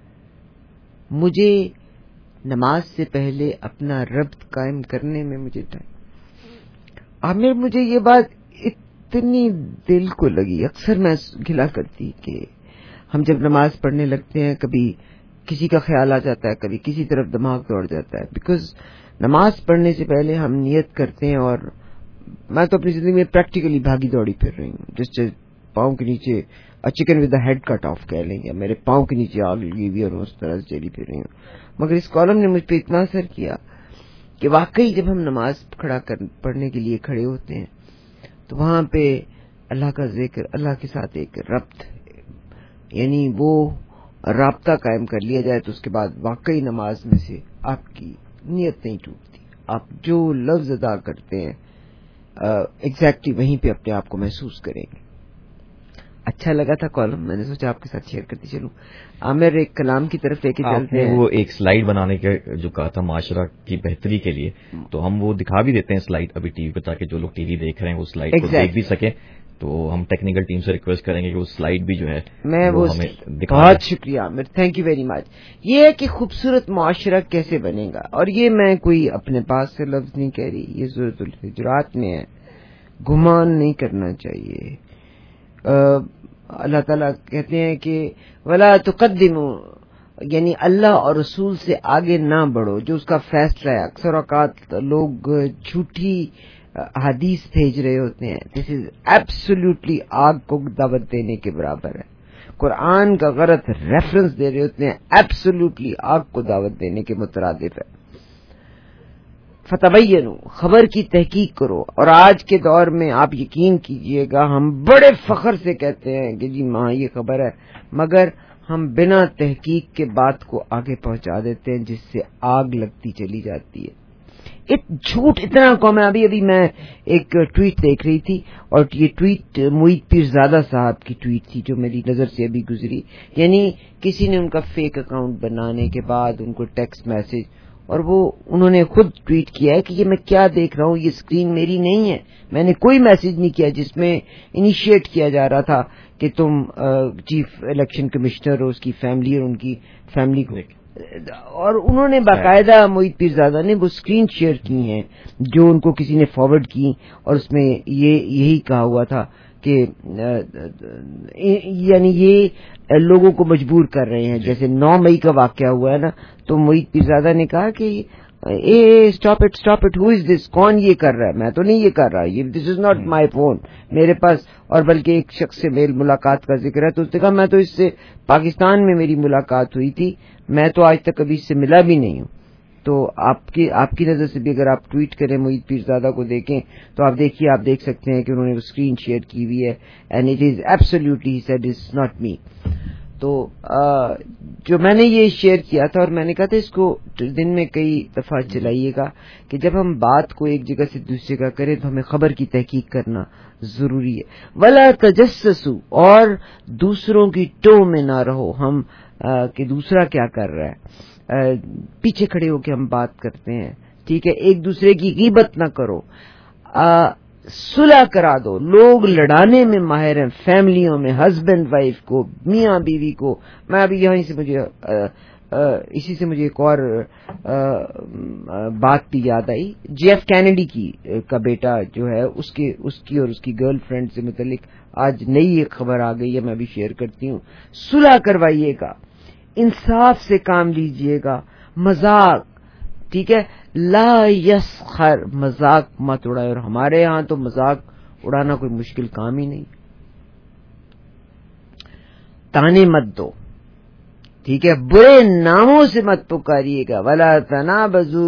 مجھے نماز سے پہلے اپنا ربط قائم کرنے میں مجھے ٹائم. عامر مجھے یہ بات اتنی دل کو لگی. اکثر میں گلا کرتی کہ ہم جب نماز پڑھنے لگتے ہیں کبھی کسی کا خیال آ جاتا ہے، کبھی کسی طرف دماغ دوڑ جاتا ہے. بیکاز نماز پڑھنے سے پہلے ہم نیت کرتے ہیں، اور میں تو اپنی زندگی میں پریکٹیکلی بھاگی دوڑی پھر رہی ہوں. جس پاؤں کے نیچے chicken with the head cut off کہہ لیں گے، میرے پاؤں کے نیچے آگ لگی ہوئی اور اس طرح سے چلی پھر رہی ہوں. مگر اس کالم نے مجھ پہ اتنا اثر کیا کہ واقعی جب ہم نماز پڑھنے کے لیے کھڑے ہوتے ہیں تو وہاں پہ اللہ کا ذکر، اللہ کے ساتھ ایک ربط، یعنی وہ رابطہ قائم کر لیا جائے تو اس کے بعد واقعی نماز میں سے آپ کی نیت نہیں ٹوٹتی. آپ جو لفظ ادا کرتے ہیں ایگزیکٹلی وہیں پہ اپنے آپ کو محسوس کریں گے. اچھا لگا تھا کالم، میں نے سوچا آپ کے ساتھ شیئر کرتی چلوں. عامر ایک کلام کی طرف لے کے چلتے ہیں. وہ ایک سلائیڈ بنانے کے جو کہا تھا معاشرہ کی بہتری کے لیے، تو ہم وہ دکھا بھی دیتے ہیں سلائیڈ ابھی ٹی وی پہ، تاکہ جو لوگ ٹی وی دیکھ رہے ہیں وہ سلائیڈ کو دیکھ بھی سکیں. تو ہم ٹیکنیکل ٹیم سے ریکویسٹ کریں گے کہ وہ سلائیڈ بھی جو ہے میں وہ ہمیں دکھا. بہت شکریہ Aamir, thank you very much. یہ ہے کہ خوبصورت معاشرہ کیسے بنے گا، اور یہ میں کوئی اپنے پاس سے لفظ نہیں کہہ رہی، یہ سورۃ الحجرات میں ہے. گمان نہیں کرنا چاہیے. اللہ تعالیٰ کہتے ہیں کہ ولا تقدموا، یعنی اللہ اور رسول سے آگے نہ بڑھو، جو اس کا فیصلہ ہے. اکثر اوقات لوگ جھوٹی حدیث بھیج رہے ہوتے ہیں. دس از ایبسولوٹلی آگ کو دعوت دینے کے برابر ہے. قرآن کا غلط ریفرنس دے رہے ہوتے ہیں، ایبسولوٹلی آگ کو دعوت دینے کے مترادف ہے. فتبینوا، خبر کی تحقیق کرو. اور آج کے دور میں آپ یقین کیجئے گا ہم بڑے فخر سے کہتے ہیں کہ جی ماں یہ خبر ہے، مگر ہم بنا تحقیق کے بات کو آگے پہنچا دیتے ہیں، جس سے آگ لگتی چلی جاتی ہے. جھوٹ اتنا کم ہے. ابھی میں ایک ٹویٹ دیکھ رہی تھی، اور یہ ٹویٹ معید پیرزادہ صاحب کی ٹویٹ تھی جو میری نظر سے ابھی گزری. یعنی کسی نے ان کا فیک اکاؤنٹ بنانے کے بعد ان کو ٹیکسٹ میسج، اور انہوں نے خود ٹویٹ کیا ہے کہ یہ میں کیا دیکھ رہا ہوں، یہ اسکرین میری نہیں ہے، میں نے کوئی میسج نہیں کیا جس میں انیشیٹ کیا جا رہا تھا کہ تم چیف الیکشن کمشنر اور اس کی فیملی اور ان کی فیملی کو. اور انہوں نے باقاعدہ معید پیرزادہ نے وہ اسکرین شیئر کی ہیں جو ان کو کسی نے فارورڈ کی، اور اس میں یہی کہا ہوا تھا کہ یعنی یہ لوگوں کو مجبور کر رہے ہیں. جیسے 9 مئی کا واقعہ ہوا ہے نا، تو معید پیرزادہ نے کہا کہ اسٹاپ اٹ ہو از دس، کون یہ کر رہا ہے، میں تو نہیں یہ کر رہا، دس از ناٹ مائی فون میرے پاس. اور بلکہ ایک شخص سے میری ملاقات کا ذکر ہے تو اس نے کہا میں تو اس سے پاکستان میں میری ملاقات ہوئی تھی، میں تو آج تک کبھی اس سے ملا بھی نہیں ہوں. تو آپ کی نظر سے بھی اگر آپ ٹویٹ کریں معید پیرزادہ کو دیکھیں تو آپ دیکھ سکتے ہیں کہ انہوں نے وہ اسکرین شیئر کی ہوئی ہے، and it is absolutely he said it's not me. تو جو میں نے یہ شیئر کیا تھا، اور میں نے کہا تھا اس کو دن میں کئی دفعہ چلائیے گا کہ جب ہم بات کو ایک جگہ سے دوسری جگہ کریں تو ہمیں خبر کی تحقیق کرنا ضروری ہے. ولا تجسسوا، اور دوسروں کی ٹو میں نہ رہو ہم کہ دوسرا کیا کر رہا ہے. پیچھے کھڑے ہو کے ہم بات کرتے ہیں، ٹھیک ہے، ایک دوسرے کی غیبت نہ کرو. صلح کرا دو. لوگ لڑانے میں ماہر ہیں، فیملیوں میں ہسبینڈ وائف کو، میاں بیوی کو. میں ابھی یہاں اسی سے مجھے ایک اور بات بھی یاد آئی. جے ایف کینیڈی کا بیٹا جو ہے اس کی اور اس کی گرل فرینڈ سے متعلق آج نئی ایک خبر آ گئی ہے، میں بھی شیئر کرتی ہوں. صلح کروائیے گا، انصاف سے کام لیجئے گا. مذاق، ٹھیک ہے، لا یسخر، مذاق مت اڑائے. اور ہمارے ہاں تو مذاق اڑانا کوئی مشکل کام ہی نہیں. تانے مت دو، ٹھیک ہے، برے ناموں سے مت پکاریے گا. ولا تنابزوا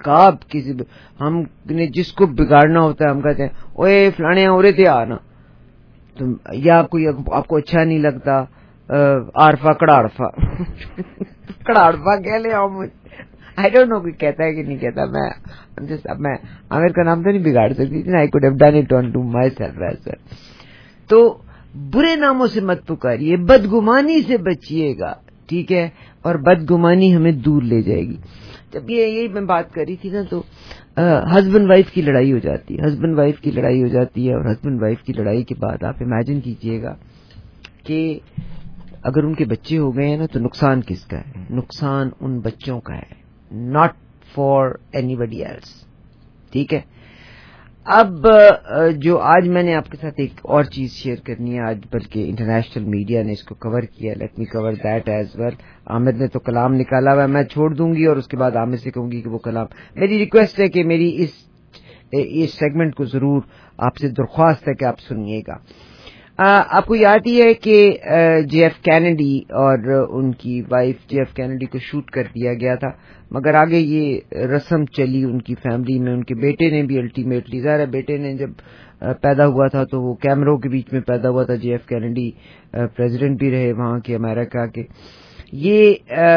بالالقاب، ہم نے جس کو بگاڑنا ہوتا ہے ہم کہتے ہیں اوے فلانے اورے تھے آنا، یا کوئی آپ کو اچھا نہیں لگتا عارفہ کڑاڑفہ کڑاڑفہ کہہ لیں آئی ڈونٹ نو کوئی کہتا ہے کہ نہیں کہتا. میں عامر کا نام تو نہیں بگاڑ سکتی تھی. I could have done it on to myself as well. تو برے ناموں سے مت پکاریے, بدگمانی سے بچیے گا, ٹھیک ہے, اور بدگمانی ہمیں دور لے جائے گی. جب یہی میں بات کر رہی تھی نا, تو ہسبینڈ وائف کی لڑائی ہو جاتی ہے, ہسبینڈ وائف کی لڑائی ہو جاتی ہے, اور ہسبینڈ وائف کی لڑائی کے بعد آپ امیجن کیجئے گا کہ اگر ان کے بچے ہو گئے ہیں نا, تو نقصان کس کا ہے؟ نقصان ان بچوں کا ہے, not for anybody else. ٹھیک ہے. اب جو آج میں نے آپ کے ساتھ ایک اور چیز شیئر کرنی ہے آج, بلکہ انٹرنیشنل میڈیا نے اس کو کور کیا. Let me cover that as well. Aamir نے تو کلام نکالا ہوا ہے, میں چھوڑ دوں گی اور اس کے بعد عامر سے کہوں گی کہ وہ کلام. میری ریکویسٹ ہے کہ میری اس سیگمنٹ کو ضرور آپ سے درخواست ہے کہ آپ سنیے گا. آپ کو یاد ہی ہے کہ جے ایف کینیڈی اور ان کی وائف جے ایف کینیڈی کو شوٹ کر دیا گیا تھا, مگر آگے یہ رسم چلی ان کی فیملی میں. ان کے بیٹے نے بھی الٹیمیٹلی, ظاہر ہے بیٹے نے جب پیدا ہوا تھا تو وہ کیمروں کے بیچ میں پیدا ہوا تھا. جے ایف کینیڈی پریزیڈنٹ بھی رہے وہاں کے, امریکہ کے. یہ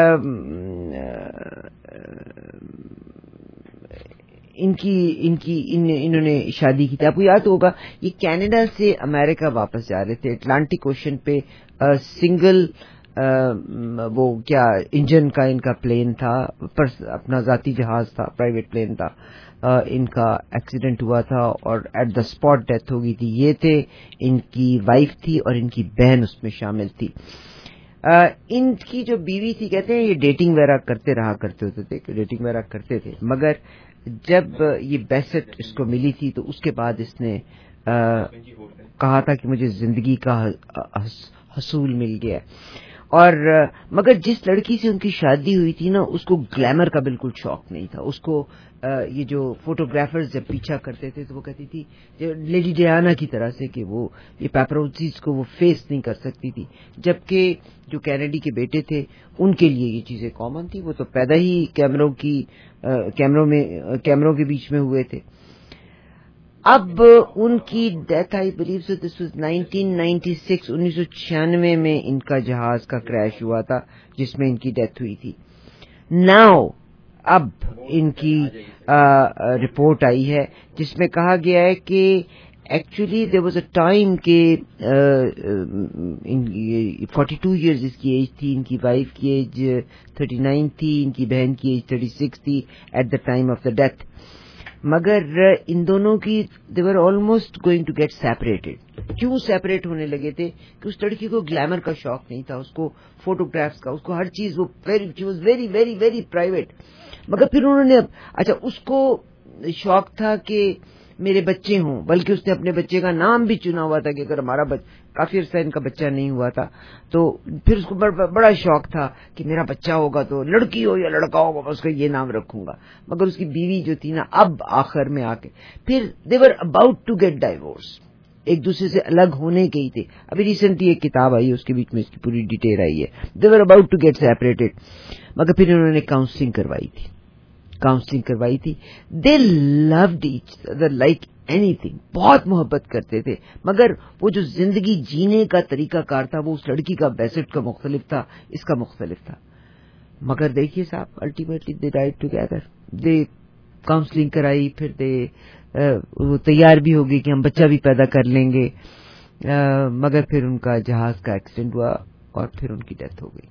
انہوں نے شادی کی تھی. آپ کو یاد ہوگا یہ کینیڈا سے امریکہ واپس جا رہے تھے. اٹلانٹک اوشن پہ سنگل وہ کیا انجن کا ان کا پلین تھا, اپنا ذاتی جہاز تھا, پرائیویٹ پلین تھا. ان کا ایکسیڈنٹ ہوا تھا اور ایٹ دا اسپاٹ ڈیتھ ہو گئی تھی. یہ تھے, ان کی وائف تھی اور ان کی بہن اس میں شامل تھی. ان کی جو بیوی تھی, کہتے ہیں یہ ڈیٹنگ وغیرہ کرتے رہا کرتے ہوتے تھے, ڈیٹنگ وغیرہ کرتے تھے, مگر جب یہ بیسٹ اس کو ملی تھی تو اس کے بعد اس نے کہا تھا کہ مجھے زندگی کا حصول مل گیا. اور مگر جس لڑکی سے ان کی شادی ہوئی تھی نا, اس کو گلیمر کا بالکل شوق نہیں تھا. اس کو یہ جو فوٹوگرافرز جب پیچھا کرتے تھے تو وہ کہتی تھی لیڈی ڈیانا کی طرح سے کہ وہ یہ پیپروزیز کو وہ فیس نہیں کر سکتی تھی. جبکہ جو کینیڈی کے بیٹے تھے ان کے لیے یہ چیزیں کامن تھی. وہ تو پیدا ہی کیمروں کے بیچ میں ہوئے تھے. اب ان کی death I believe so this was 1996, 1996 میں ان کا جہاز کا کریش ہوا تھا جس میں ان کی ڈیتھ ہوئی تھی. ناؤ اب ان کی رپورٹ آئی ہے جس میں کہا گیا ہے کہ actually there was a time کہ 42 ایئرز اس کی ایج تھی, ان کی وائف کی ایج 39 تھی, ان کی بہن کی ایج 36 تھی at the time of the death. مگر ان دونوں کی they were almost going to get separated. کیوں سیپریٹ ہونے لگے تھے؟ کہ اس لڑکی کو گلیمر کا شوق نہیں تھا, اس کو فوٹوگرافس کا, اس کو ہر چیز, وہ was very very very private. مگر پھر انہوں نے اچھا اس کو شوق تھا کہ میرے بچے ہوں, بلکہ اس نے اپنے بچے کا نام بھی چنا ہوا تھا کہ اگر ہمارا کافی عرصہ ان کا بچہ نہیں ہوا تھا تو پھر اس کو بڑا شوق تھا کہ میرا بچہ ہوگا تو لڑکی ہو یا لڑکا ہوگا میں اس کا یہ نام رکھوں گا. مگر اس کی بیوی جو تھی نا, اب آخر میں آ کے پھر they were about to get divorce, ایک دوسرے سے الگ ہونے کے ہی تھے. ابھی ریسنٹلی ایک کتاب آئی ہے, اس کے بیچ میں اس کی پوری ڈیٹیل آئی ہے. They were about to get separated. مگر پھر انہوں نے کاؤنسلنگ کروائی تھی. They loved each other like اینی تھنگ, بہت محبت کرتے تھے. مگر وہ جو زندگی جینے کا طریقہ کار تھا وہ اس لڑکی کا بیسٹ کا مختلف تھا, اس کا مختلف تھا. مگر دیکھیے صاحب, ultimately they died together. They counselling کرائی, پھر وہ تیار بھی ہو گئی کہ ہم بچہ بھی پیدا کر لیں گے. مگر پھر ان کا جہاز کا ایکسیڈنٹ ہوا اور پھر ان کی ڈیتھ ہو گئی.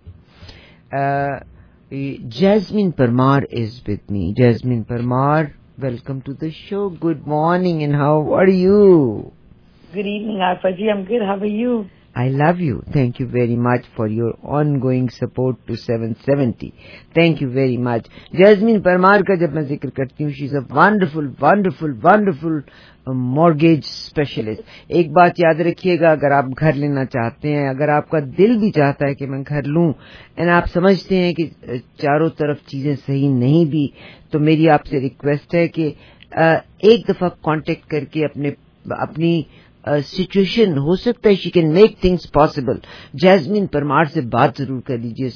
Jasmine Parmar is with me. Jasmine Parmar, welcome to the show. Good morning, and how are you? Good evening, Arfaji. I'm good. How are you? I love you. Thank you very much for your ongoing support to 770. Thank you very much. Jasmine Parmar کا جب میں ذکر کرتی ہوں, she's a wonderful, wonderful, wonderful mortgage specialist. ایک بات یاد رکھیے گا, اگر آپ گھر لینا چاہتے ہیں, اگر آپ کا دل بھی چاہتا ہے کہ میں گھر لوں, اور آپ سمجھتے ہیں کہ چاروں طرف چیزیں صحیح نہیں بھی, تو میری آپ سے ریکویسٹ ہے کہ ایک دفعہ کانٹیکٹ کر کے اپنی سچویشن, ہو سکتا ہے she can make things possible. Jasmine Parmar سے بات ضرور کر لیجیے.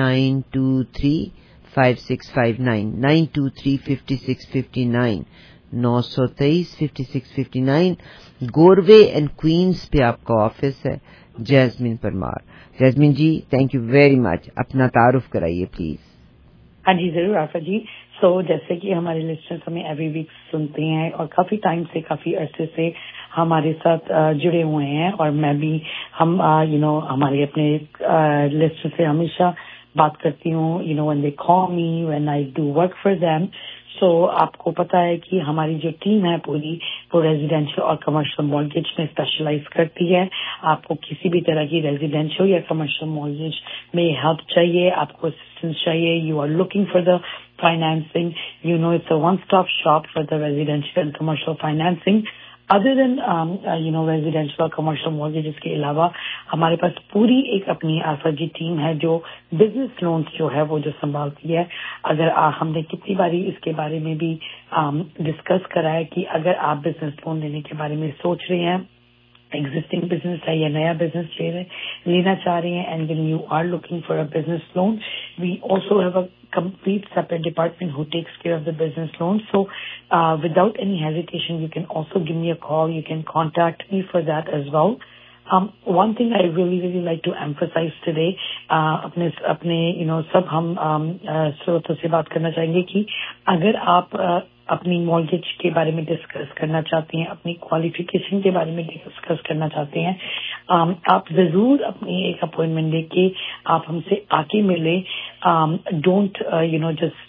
647-923-5659, 923-5659, 923-5659 گوروے اینڈ کوئنز پہ آپ کا آفس ہے. Jasmine Parmar. Jasmine ji thank you very much. اپنا تعارف کرائیے پلیز. ہاں جی ضرور آفا جی. سو جیسے کہ ہمارے لسنرز ہمیں ایوری ویک سنتے ہیں اور کافی ٹائم سے کافی عرصے سے ہمارے ساتھ جڑے ہوئے ہیں, اور میں بھی ہم ہمارے اپنے لسنر سے ہمیشہ بات کرتی ہوں when they call me, when I do work for them. سو آپ کو پتا ہے کہ ہماری جو ٹیم ہے پوری وہ ریزیڈینشیل اور کمرشل مارگیج میں اسپیشلائز کرتی ہے. آپ کو کسی بھی طرح کی ریزیڈینشیل یا کمرشل مارگیج میں ہیلپ چاہیے, آپ کو اسسٹنس چاہیے, you are looking for the financing, it's a one-stop shop for the residential and commercial financing. Other than residential or commercial mortgages کے علاوہ ہمارے پاس پوری ایک اپنی آفا جی ٹیم ہے جو بزنس لونز جو ہے وہ جو سنبھالتی ہے. اگر ہم نے کتنی باری اس کے بارے میں بھی ڈسکس کرا ہے کہ اگر آپ بزنس لون لینے کے بارے میں سوچ رہے ہیں, ایگزسٹنگ بزنس ہے یا نیا بزنس لینا چاہ رہے ہیں, and when you are looking for a business loan, we also have a complete separate department who takes care of the business loan. So without any hesitation, you can also give me a call. You can contact me for that as well. One thing I really like to emphasize today, apne sab hum sroto se baat karna chahenge ki agar aap اپنی mortgage کے بارے میں discuss کرنا چاہتے ہیں, اپنی qualification کے بارے میں ڈسکس کرنا چاہتے ہیں, آپ ضرور اپنی ایک اپوائنٹمنٹ لے کے آپ ہم سے آ کے ملیں. Don't just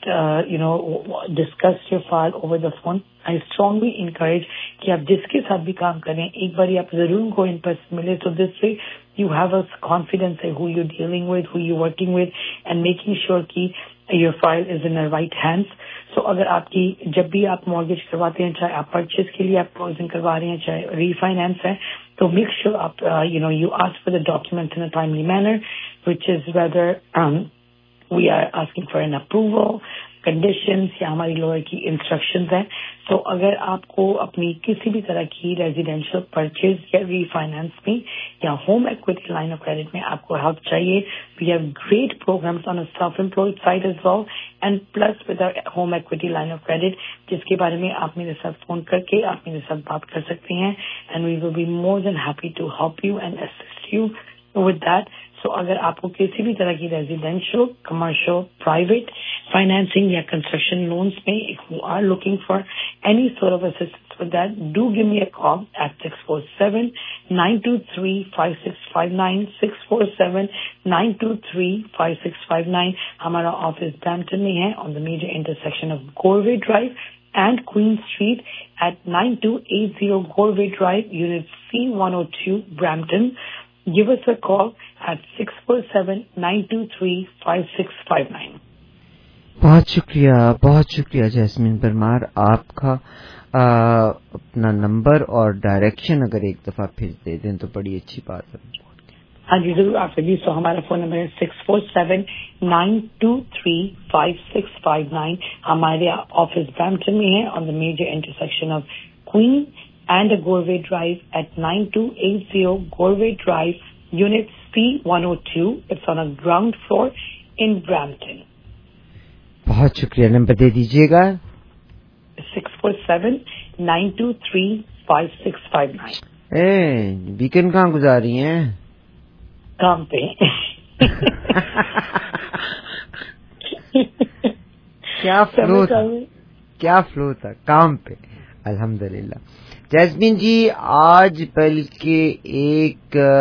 discuss your file over the phone. I strongly encourage کہ آپ جس کے ساتھ بھی کام کریں ایک بار آپ ضرور ان کو ان پرسن ملے, تو دس سے you have a confidence in who you're dealing with, who you're working with, and making sure کہ your file is in the right hands. So اگر آپ کی جب بھی آپ مارگیج کرواتے ہیں, چاہے آپ پرچیز کے لیے آپ کلوزنگ کروا رہے ہیں, چاہے ری فائنانس ہے, تو میک شیور آپ you ask for the documents in a timely manner, which is whether we are asking for an approval, conditions یا ہماری لوئر کی انسٹرکشنز ہیں. تو اگر آپ کو اپنی کسی بھی طرح کی ریزیڈینشیل پرچیز یا ری فائنانس میں یا home equity line of credit میں آپ کو ہیلپ چاہیے, we have great programs on self employed side as well, and plus with home equity line of credit, جس کے بارے میں آپ میرے ساتھ فون کر کے آپ میرے ساتھ بات کر سکتے ہیں, and we will be more than happy to help you and assist you with that. So اگر آپ کو کسی بھی طرح کی ریزیڈینشیل, کمرشل, پرائیویٹ فائنانسنگ یا کنسٹرکشن لونس میں if you are looking for any sort of assistance with that, do give me a call at 647-923-5659, 647-923-5659. ہمارا آفس برامپٹن میں ہے on the major intersection of Gorway Drive and Queen Street at 9280 Gorway Drive, Unit C102, Brampton. Give us a call at 647-923-5659. بہت شکریہ jasmine Parmar. آپ کا اپنا number اور direction اگر ایک دفعہ پھر دے دیں تو بڑی اچھی بات ہے. ہاں جی ضرور آپ جی. سو ہمارا فون نمبر ہے 647-923-5659. ہمارے آفس برامپٹن میں ہے on the major intersection of Queen and a Gorway Drive at 9280 Gorway Drive, Unit C102. It's on a ground floor in Brampton. بہت شکریہ. نمبر دے دیجیے گا. 647-923-5659. ویکینڈ کہاں گزاری ہیں؟ کام پہ. کیا فلو تھا کام پہ. الحمدللہ. جیسمین جی آج بلکہ ایک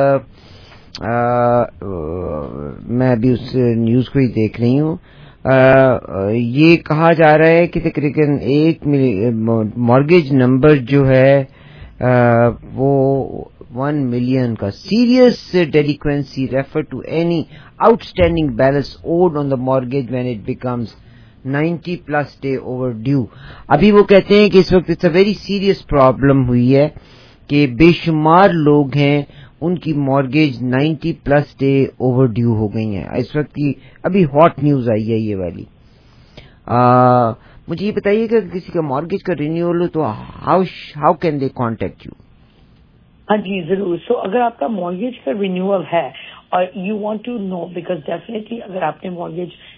میں ابھی اس نیوز کو ہی دیکھ رہی ہوں, یہ کہا جا رہا ہے کہ تقریباً ایک مارگیج نمبر جو ہے وہ 1 million کا serious delinquency refer to any outstanding balance owed on the mortgage when it becomes 90+ day overdue. ابھی وہ کہتے ہیں کہ اس وقت it's a very serious problem ہوئی ہے کہ بے شمار لوگ ہیں ان کی مارگیج 90+ day overdue ہو گئی ہیں. اس وقت کی ابھی ہاٹ نیوز آئی ہے یہ والی. مجھے یہ بتائیے کہ کسی کا مارگیج کا رینیول ہو تو how can they contact you? ہاں جی ضرور. سو اگر آپ کا مارگیج کا رینیول ہے اور you want to know, because definitely اگر آپ نے mortgage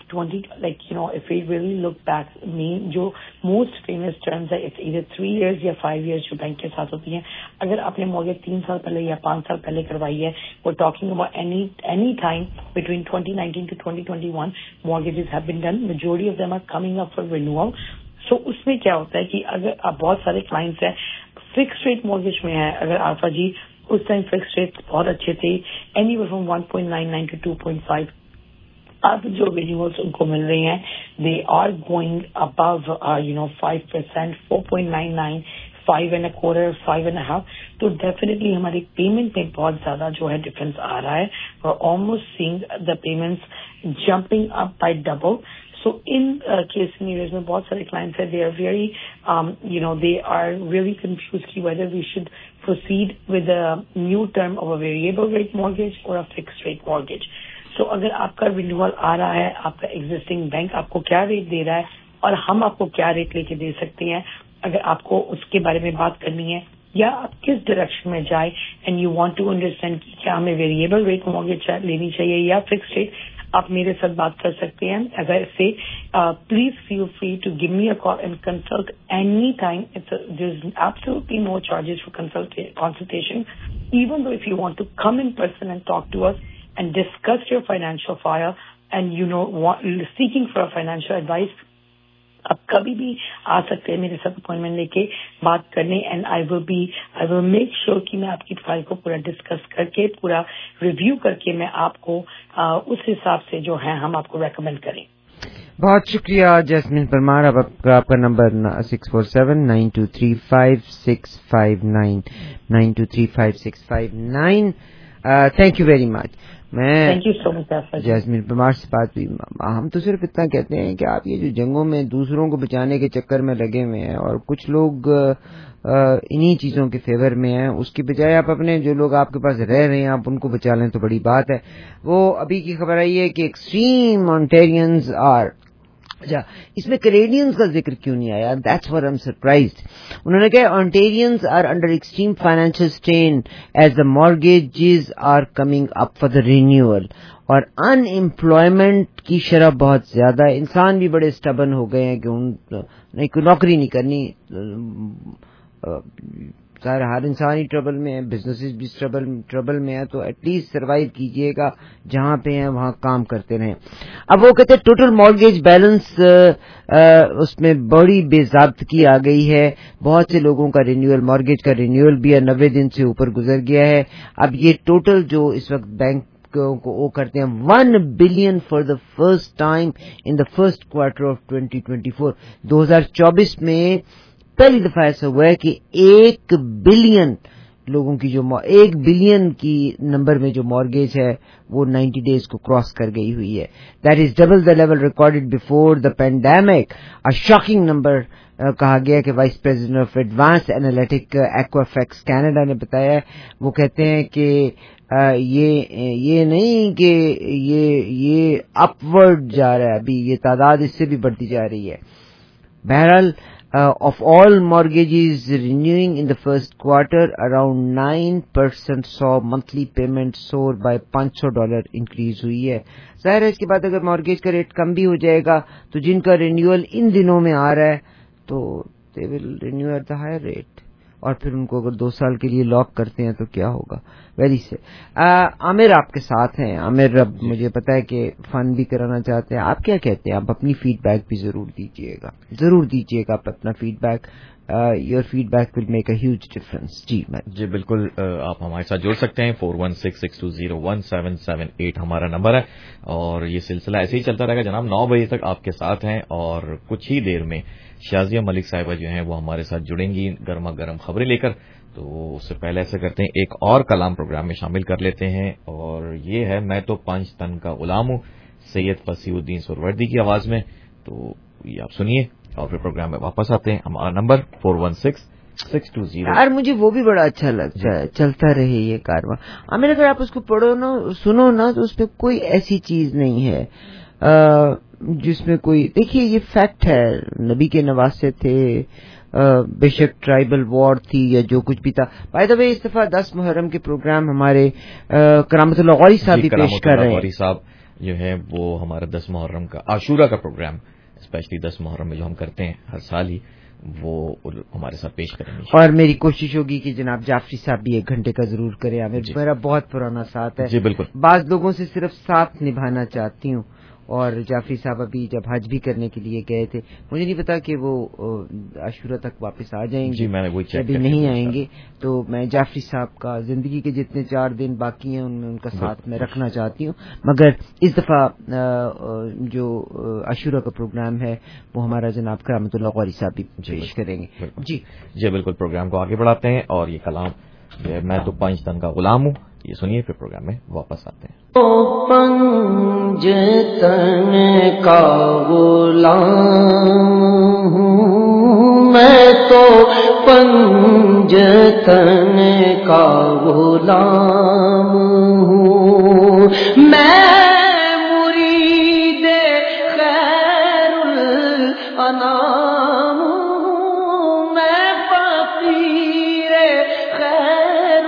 20, like, you know, if we really look back, जो most famous terms है, it's either 3 years या 5 years जो बैंक के साथ होती हैं. अगर आपने mortgage 3 साल पहले या 5 साल पहले करवाई है, we're talking about any time between 2019 to 2021, mortgages have been done. Majority of them are coming up for renewal. So उसमें क्या होता है कि अगर आप बहुत सारे clients हैं, fixed rate mortgage में है, अगर आल्फा जी उस टाइम फिक्स रेट बहुत अच्छे थे, anywhere from 1.99 to 2.5. अब जो रिन्यूअल्स उनको मिल रही हैं, दे आर गोइंग अबव 5%, 4.99, 5.25, 5.5. तो डेफिनेटली हमारी पेमेंट में बहुत ज्यादा जो है डिफरेंस आ रहा है, और almost seeing the payments jumping up by double. So in case scenarios में बहुत सारे clients हैं, they are very, they are really confused कि whether we should proceed with a new term of a variable rate mortgage or a fixed rate mortgage. So अगर आपका renewal आ रहा है, आपका existing बैंक आपको क्या रेट दे रहा है और हम आपको क्या रेट लेके दे सकते हैं, अगर आपको उसके बारे में बात करनी है या आप किस डायरेक्शन में जाए, and you want to understand कि क्या हमें variable rate mortgage लेनी चाहिए या fixed rate, आप मेरे साथ बात कर सकते हैं. As I say, please feel free to give me a call and consult anytime. There's absolutely no charges for consultation. Even though if you want to come in person and talk to us and discuss your financial file and seeking for a financial advice, आप कभी भी आ सकते हैं मेरे साथ appointment लेके बात करने, and I will make sure कि मैं आपकी फाइल को पूरा डिस्कस करके, पूरा रिव्यू करके मैं आपको उस हिसाब से जो है हम आपको रेकमेंड करें. बहुत शुक्रिया जैस्मिन परमार. अब आपका नंबर 647-9235-659 9235-659. Thank you very much. मैं जैस्मिन परमार से बात हुई. हम तो सिर्फ इतना कहते हैं कि आप ये जो जंगों में दूसरों को बचाने के चक्कर में लगे हुए हैं, और कुछ लोग इन्हीं चीजों के फेवर में हैं, उसकी बजाय आप अपने जो लोग आपके पास रह रहे हैं आप उनको बचा लें तो बड़ी बात है. वो अभी की खबर आई है कि एक्सट्रीम ऑन्टेरियंस आर, अच्छा इसमें कैनेडियंस का जिक्र क्यों नहीं आया? That's what I am surprised. उन्होंने कहा Ontarians are under extreme financial strain as the mortgages are coming up for the renewal, और अनएम्प्लॉयमेंट की शरह बहुत ज्यादा है. इंसान भी बड़े स्टबन हो गए हैं कि नहीं कोई नौकरी नहीं करनी. सारे हर इंसान ही ट्रबल में है, बिजनेसेस भी ट्रबल में है, तो एटलीस्ट सर्वाइव कीजिएगा, जहां पे हैं वहां काम करते रहें. अब वो कहते हैं टोटल मॉर्गेज बैलेंस उसमें बड़ी बेज़ाब्तगी आ गई है. बहुत से लोगों का रिन्यूअल, मॉर्गेज का रिन्यूअल भी 90 दिन से ऊपर गुजर गया है. अब ये टोटल जो इस वक्त बैंक को वो करते हैं 1 billion for the first time in the first quarter of 2024. 2024 में पहली दफा ऐसा हुआ है कि 1 बिलियन लोगों की जो 1 बिलियन की नंबर में जो मॉर्गेज है वो 90 डेज को क्रॉस कर गई हुई है. That is double the level recorded before the pandemic. A shocking number कहा गया कि vice president of advance analytic Equifax Canada ने बताया. वो कहते हैं कि ये नहीं कि ये अपवर्ड जा रहा है, अभी ये तादाद इससे भी बढ़ती जा रही है. बहरहाल of all mortgages renewing in the first quarter, around 9% saw monthly payments soar by $500 increase हुई है. जाहिर है इसके बाद अगर मॉर्गेज का रेट कम भी हो जाएगा तो जिनका रिन्यूअल इन दिनों में आ रहा है तो they will renew at the higher rate, और फिर उनको अगर 2 साल के लिए लॉक करते हैं तो क्या होगा. वेरी से आमिर आपके साथ हैं. आमिर, अब मुझे पता है कि फन भी कराना चाहते हैं, आप क्या कहते हैं? आप अपनी फीडबैक भी जरूर दीजिएगा आप अपना feedback. Your feedback will make a huge difference. जी बिल्कुल, आप हमारे साथ जुड़ सकते हैं. 4166201778 हमारा नंबर है, और ये सिलसिला ऐसे ही चलता रहेगा जनाब. 9 बजे तक आपके साथ हैं, और कुछ ही देर में शाजिया मलिक साहिबा जो हैं वो हमारे साथ जुड़ेंगी गर्मा गर्म खबरें लेकर. तो उससे पहले ऐसे करते हैं, एक और कलाम प्रोग्राम में शामिल कर लेते हैं, और ये है मैं तो 5 तन का गुलाम हूं, सैयद फसीउद्दीन सुहरवर्दी की आवाज में. तो ये आप सुनिए और फिर प्रोग्राम में वापस आते हैं. हमारा नंबर 416620. यार मुझे वो भी बड़ा अच्छा लगता है, चलता रहे ये कारवां. आमिर, अगर आप उसको पढ़ो ना, सुनो ना, तो उसमें कोई ऐसी चीज नहीं है जिसमें कोई, देखिए ये फैक्ट है, नबी के नवासे थे, बेशक ट्राइबल वॉर थी या जो कुछ भी था. बाय द वे इस दफा 10 मुहर्रम के प्रोग्राम हमारे करामतुल्लाह गौरी साहब भी पेश कर रहे हैं. गौरी साहब جو ہے وہ ہمارا 10 محرم کا عاشورہ کا پروگرام، اسپیشلی 10 محرم میں جو ہم کرتے ہیں ہر سال ہی، وہ ہمارے ساتھ پیش کریں گے. اور میری کوشش ہوگی کہ جناب جعفری صاحب بھی 1 گھنٹے کا ضرور کریں. میرا بہت پرانا ساتھ ہے. جی بالکل. بعض لوگوں سے صرف ساتھ نبھانا چاہتی ہوں، اور جعفری صاحب ابھی جب حج بھی کرنے کے لیے گئے تھے، مجھے نہیں پتا کہ وہ عاشورہ تک واپس آ جائیں گے. جی میں نے وہی چیک ابھی نہیں آئیں گے، تو میں جعفری صاحب کا زندگی کے جتنے 4 دن باقی ہیں ان میں ان کا ساتھ میں رکھنا چاہتی ہوں. مگر اس دفعہ جو عاشورہ کا پروگرام ہے وہ ہمارا جناب کرامت اللہ غوری صاحب بھی پیش کریں گے. جی بالکل. پروگرام کو آگے بڑھاتے ہیں، اور یہ کلام میں تو 5 تن کا غلام ہوں، یہ سنیے، پھر پروگرام میں واپس آتے ہیں. پنج تن کا غلام ہوں میں، تو پنج تن کا غلام ہوں میں، مرید خیر الانام ہوں میں، فقیر خیر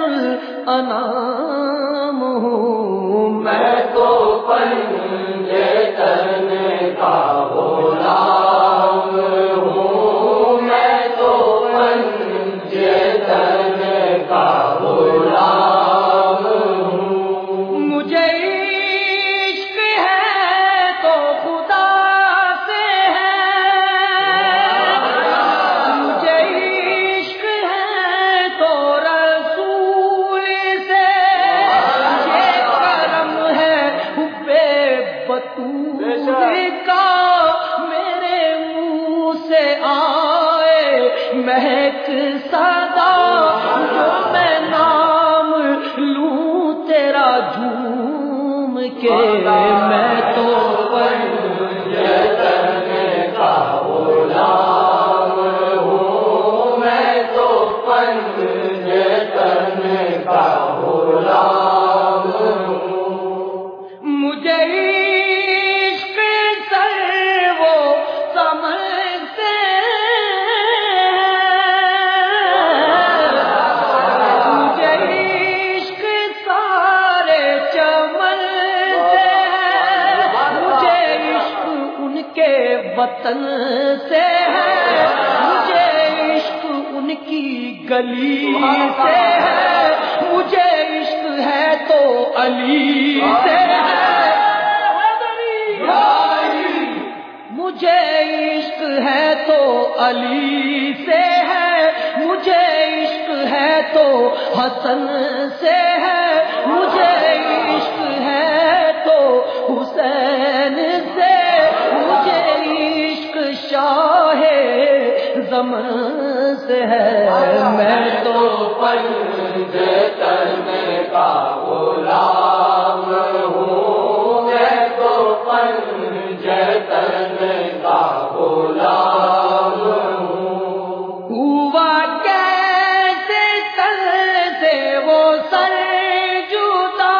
الانام ہوں میں، تو پنج تن کا غلام ہوں میں، تو پنج تن کا غلام ہوں. مجھے عشق ہے تو خدا سے ہے، مجھے عشق ہے تو رسول سے، یہ کرم ہے حب بطول کا، میرے منہ سے آئے مہک صدا، جو میں نام لوں تیرا جھوم کے، میں تو پنج تن کا غلام ہوں میں، تو پنج تن کا غلام ہوں. مجھے عشق سر وہ سمجھتے ہیں، مجھے عشق سارے چمن سے ہے، مجھے عشق ان کے وطن سے ہے، مجھے عشق ان کی گلی سے ہے، مجھے عشق ہے تو علی سے ہے، مجھے عشق ہے تو علی سے ہے، مجھے عشق ہے تو حسن سے ہے، مجھے عشق ہے تو حسین سے، مجھے عشق شاہ زمان سے ہے، میں تو پنج تن کا غلام ہوں میں، تو پنج تن کا غلام ہوں. ہوا کیسے کل سے وہ سر جدا،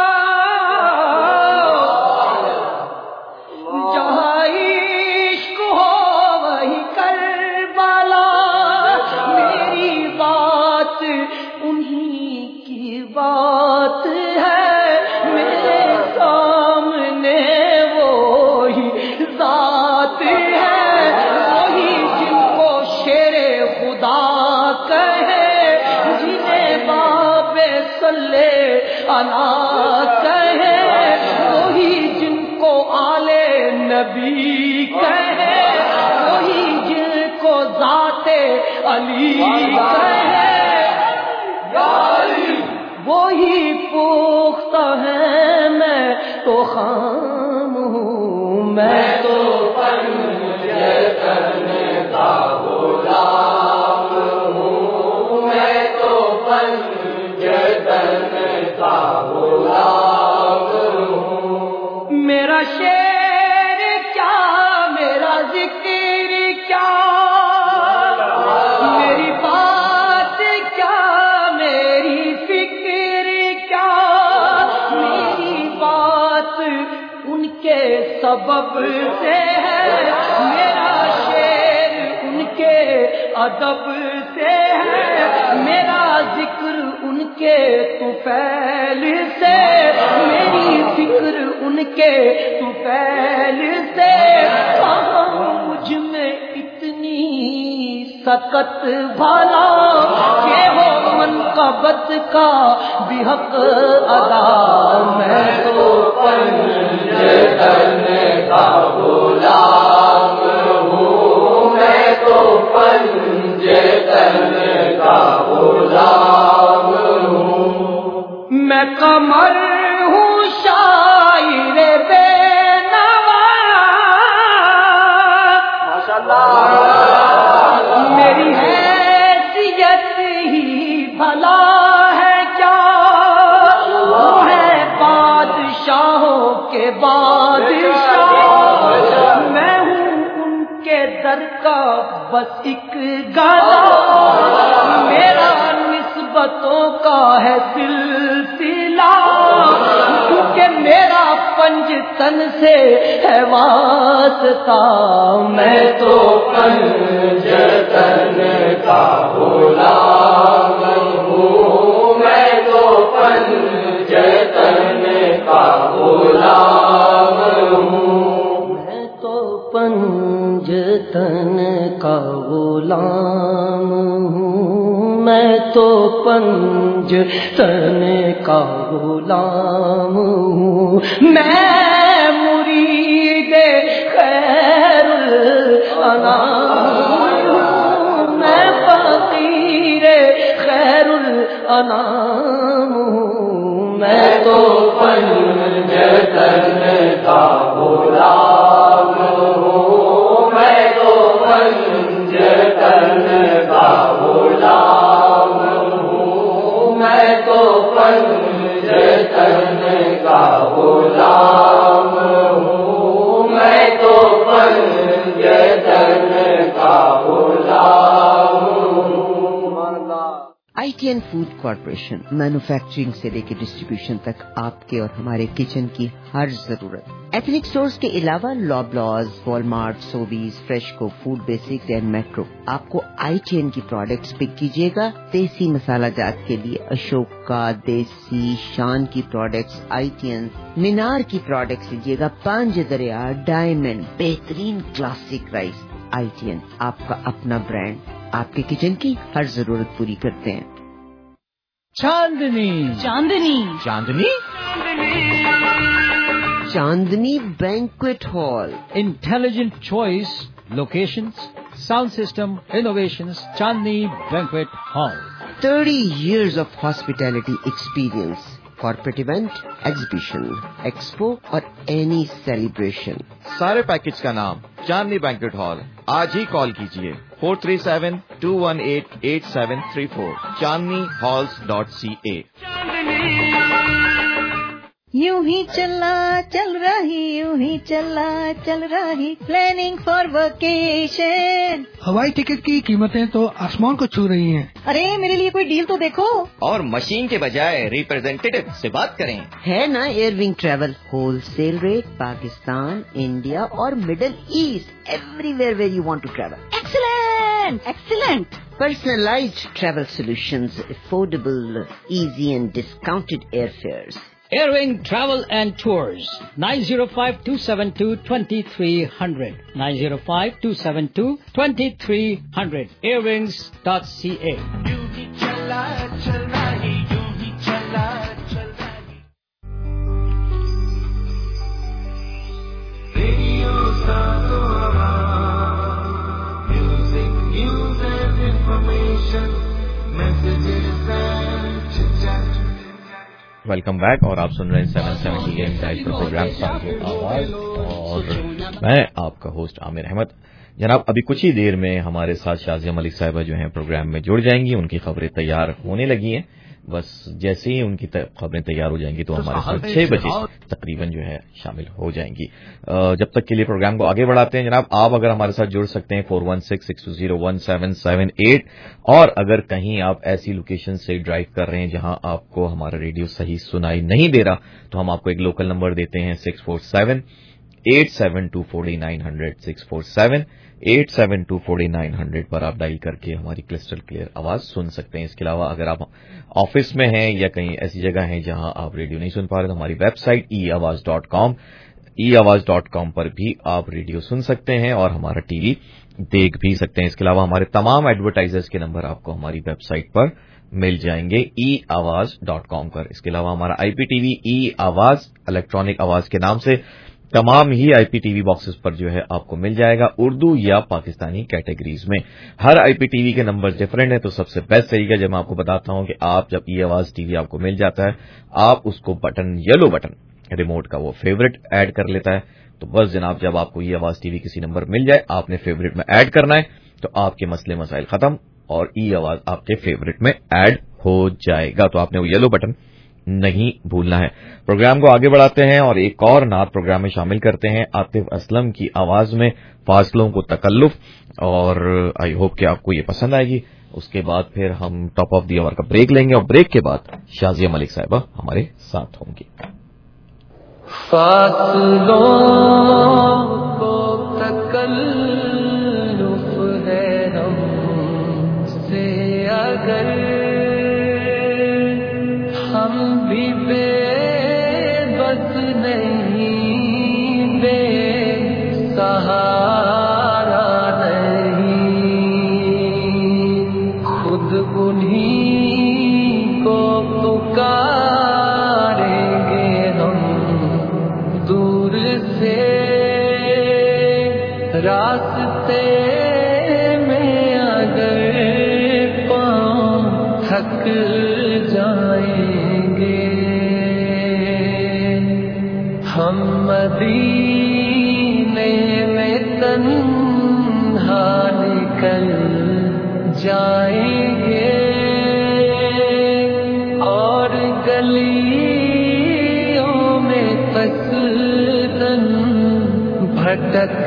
جہاں عشق ہو وہی کربلا، میری بات انہی کی بات ہے، میرے سامنے وہی ذات ہے، وہی جن کو شیر خدا کہے، جنہیں باب صلی علی کہے، وہی جن کو آل نبی کہے، وہی جن کو ذات علی کہے، وہی پختہ ہے، میں تو خام ہوں میں، تو پنج تن کا غلام ہوں میں، تو پنج تن کا غلام ہوں. میرا شعر کیا، میرا ذکر کیا، میری بات کیا، میری فکر کیا، میری بات ان کے سبب سے ہے، میرا شعر ان کے ادب سے ہے، میرا ذکر ان کے طفیل سے، میری فکر فکر ان کے طفیل سے، مجھ میں اتنی سکت بھالا کہ ہو منقبت کا بھی حق ادا، میں تو پنجتن کا غلام ہوں، میں تو پنجتن کا غلام ہوں، میں قمر ہوں شاعر بے نوا، ماشاءاللہ میری حیثیت ہی بھلا ہے کیا، وہ ہے بادشاہوں کے بادشاہ، میں ہوں ان کے در کا بس ایک گانا، میرا نسبتوں کا ہے سلسلہ، کیونکہ میرا پنجتن سے ہے واسطہ، میں تو پنجتن کا غلام ہوں، میں تو پنجتن کا غلام ہوں، میں تو پنجتن کا غلام ہوں، میں تو پنجتن کا غلام ہوں، میں مرید خیر الانام ہوں، میں فقیر خیر الانام ہوں، میں تو پنجتن کا غلام ہوں، میں تو پنجتن کا غلام ہوں، میں تو پنجتن کا غلام ہوں، میں تو پنجتن کا غلام ہوں۔ ITN فوڈ کارپوریشن مینوفیکچرنگ سے لے کے ڈسٹریبیوشن تک آپ کے اور ہمارے کچن کی ہر ضرورت۔ ایتھنک اسٹورز کے علاوہ Loblaws, Walmart, Sobeys, FreshCo, Food Basics and Metro آپ کو ITN کی پروڈکٹس پک کیجیے گا۔ دیسی مسالہ جات کے لیے اشوکا، دیسی، شان کی پروڈکٹس ITN، مینار کی پروڈکٹس لیجیے گا، پانچ دریا، ڈائمنڈ، بہترین کلاسک رائس۔ ITN آپ کا اپنا برانڈ آپ کے کچن کی ہر ضرورت پوری کرتے ہیں۔ Chandni Chandni Chandni Chandni banquet hall, intelligent choice, locations, sound system, innovations, Chandni banquet hall. 30 years of hospitality experience. Corporate event, exhibition, expo اور any celebration. سارے پیکج کا نام چاندنی بینکویٹ ہال۔ آج ہی کال کیجیے 437-218-8734 chandnihalls.ca۔ یوں ہی چلا چل رہی، یوں ہی چلا چل رہی، پلاننگ فار ویکیشن۔ ہوائی ٹکٹ کی قیمتیں تو آسمان کو چھو رہی ہیں۔ ارے میرے لیے کوئی ڈیل تو دیکھو۔ اور مشین کے بجائے ریپرزینٹیٹیو سے بات کریں۔ ہے نا Air Wing travel, wholesale rate, Pakistan, India اور Middle East, everywhere where you want to travel. Excellent excellent. Personalized travel solutions, affordable, easy and discounted airfares. Airwing Travel and Tours, 905-272-2300, 905-272-2300, airwings.ca. Welcome back, اور آپ سن رہے ہیں 770 AM dial per programme ساتھ آواز، اور میں آپ کا ہوسٹ عامر احمد۔ جناب ابھی کچھ ہی دیر میں ہمارے ساتھ شازیہ ملک صاحبہ جو ہیں پروگرام میں جڑ جائیں گی، ان کی خبریں تیار ہونے لگی ہیں، بس جیسے ہی ان کی خبریں تیار ہو جائیں گی تو ہمارے ساتھ 6 بجے تقریباً جو ہے شامل ہو جائیں گی۔ جب تک کے لیے پروگرام کو آگے بڑھاتے ہیں جناب، آپ اگر ہمارے ساتھ جڑ سکتے ہیں 4166201778، اور اگر کہیں آپ ایسی لوکیشن سے ڈرائیو کر رہے ہیں جہاں آپ کو ہمارا ریڈیو صحیح سنائی نہیں دے رہا، تو ہم آپ کو ایک لوکل نمبر دیتے ہیں 647-872-4900، 87240900 पर आप डायल करके हमारी क्रिस्टल क्लियर आवाज सुन सकते हैं। इसके अलावा अगर आप ऑफिस में हैं या कहीं ऐसी जगह हैं जहां आप रेडियो नहीं सुन पा रहे तो हमारी वेबसाइट eawaz.com पर भी आप रेडियो सुन सकते हैं और हमारा टीवी देख भी सकते हैं। इसके अलावा हमारे तमाम एडवर्टाइजर्स के नंबर आपको हमारी वेबसाइट पर मिल जाएंगे eawaz.com पर। इसके अलावा हमारा आईपीटीवी eawaz इलेक्ट्रॉनिक आवाज के नाम से तमाम ही आईपीटीवी बॉक्सेस पर जो है आपको मिल जाएगा, उर्दू या पाकिस्तानी कैटेगरीज में। हर आईपीटीवी के नंबर डिफरेंट है, तो सबसे बेस्ट तरीका जब मैं आपको बताता हूं कि आप जब eawaz टीवी आपको मिल जाता है, आप उसको बटन येलो बटन रिमोट का वो फेवरेट ऐड कर लेता है। तो बस जनाब, जब आपको eawaz टीवी किसी नंबर मिल जाए, आपने फेवरेट में ऐड करना है, तो आपके मसले मसाइल खत्म और eawaz आपके फेवरेट में ऐड हो जाएगा। तो आपने वो येलो बटन नहीं भूलना है। प्रोग्राम को आगे बढ़ाते हैं और एक और नात प्रोग्राम में शामिल करते हैं आतिफ असलम की आवाज में फासलों को तकल्लुफ, और आई होप कि आपको ये पसंद आएगी। उसके बाद फिर हम टॉप ऑफ द आवर का ब्रेक लेंगे और ब्रेक के बाद शाजिया मलिक साहिबा हमारे साथ होंगी। फासलों को तकल्लुफ है हमसे अगर हम भी बेबस नहीं, बेसहारा नहीं, खुद उन्हीं को पुकारेंगे हम दूर से, रास्ते में अगर पाँव थक जाएंगे, हम मदीने में तन्हा निकल जाएंगे और गलियों में तकदन भटक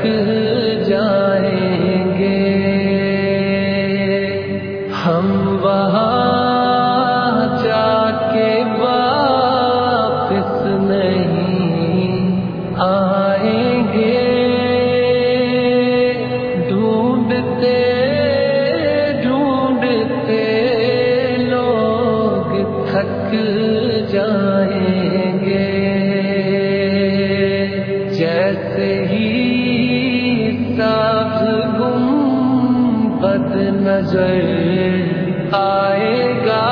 जाएंगे। हम वहाँ जाके वापस नहीं आएंगे, ढूंढते ढूंढते लोग थक जाएंगे। जैसे ही साफ गुंबद नजर आएगा,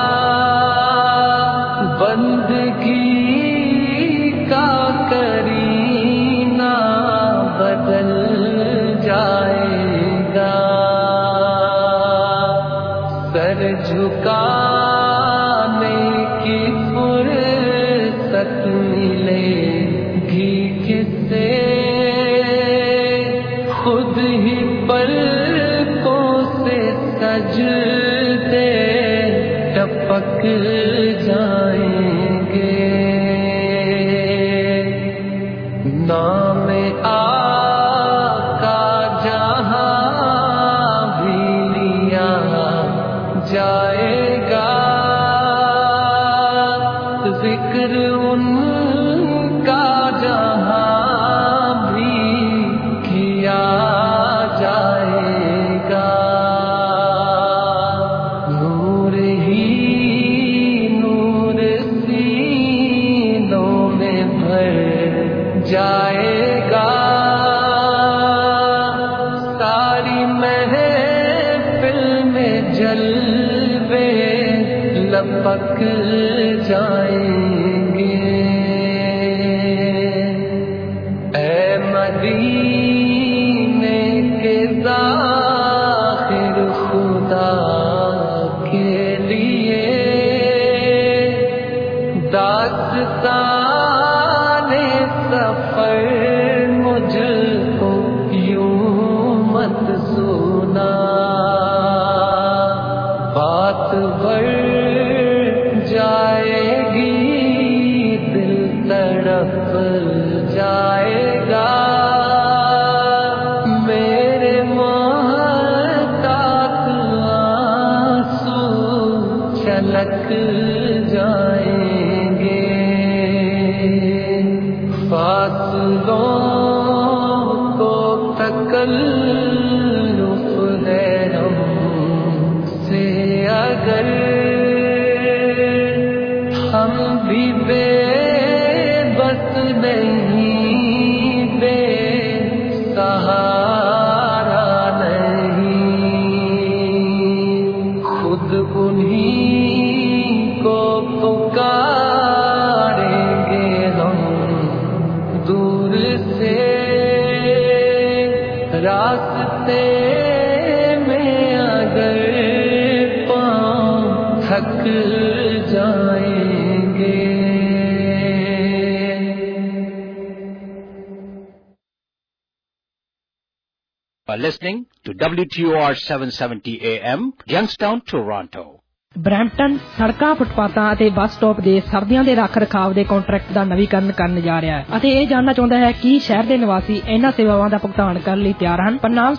बंदगी का करीना बदल जाएगा। सर झुकाने की फुर्सत मिलेगी किसे, खुद ही पलकों से सजदे टपक जाएंगे। नाम आका जहां भी लिया जाएगा, जिक्र उनका जहां भी किया जाएगा। नूर ही नूर सीनों में भर जाएगा, सारी महफिल में जलवे लपक जाएंगे। ऐ मदीने के ज़ाहिर खुदा के लिए दास्ताने सफर मुझको यूं मत सुना, बात बढ़ जाएगी, दिल तड़प जाएगा। मेरे मोहताज आंसू छलक जाएंगे। हम भी बेबस नहीं, बेसहारा नहीं, खुद उन्हीं को पुकारेंगे हम दूर से रास्ते में अगर पाँव थक जाएंगे। Listening to WTOR 770 AM, Youngstown, Toronto. Brampton ਸੜਕਾਂ, ਫੁੱਟਪਾਥਾਂ ਅਤੇ ਬੱਸ ਸਟਾਪ ਦੇ ਸਰਦੀਆਂ ਦੇ ਰੱਖ ਰਖਾਵ ਦੇ ਕੰਟਰੈਕਟ ਦਾ ਨਵੀਕਰਨ ਕਰਨ ਜਾ ਰਿਹਾ ਹੈ ਅਤੇ ਇਹ ਜਾਣਨਾ ਚਾਹੁੰਦਾ ਹੈ ਕਿ ਸ਼ਹਿਰ ਦੇ ਨਿਵਾਸੀ ਇਹਨਾਂ ਸੇਵਾਵਾਂ ਦਾ ਭੁਗਤਾਨ ਕਰਨ ਲਈ ਤਿਆਰ ਹਨ। ਪ੍ਰਣਾਮ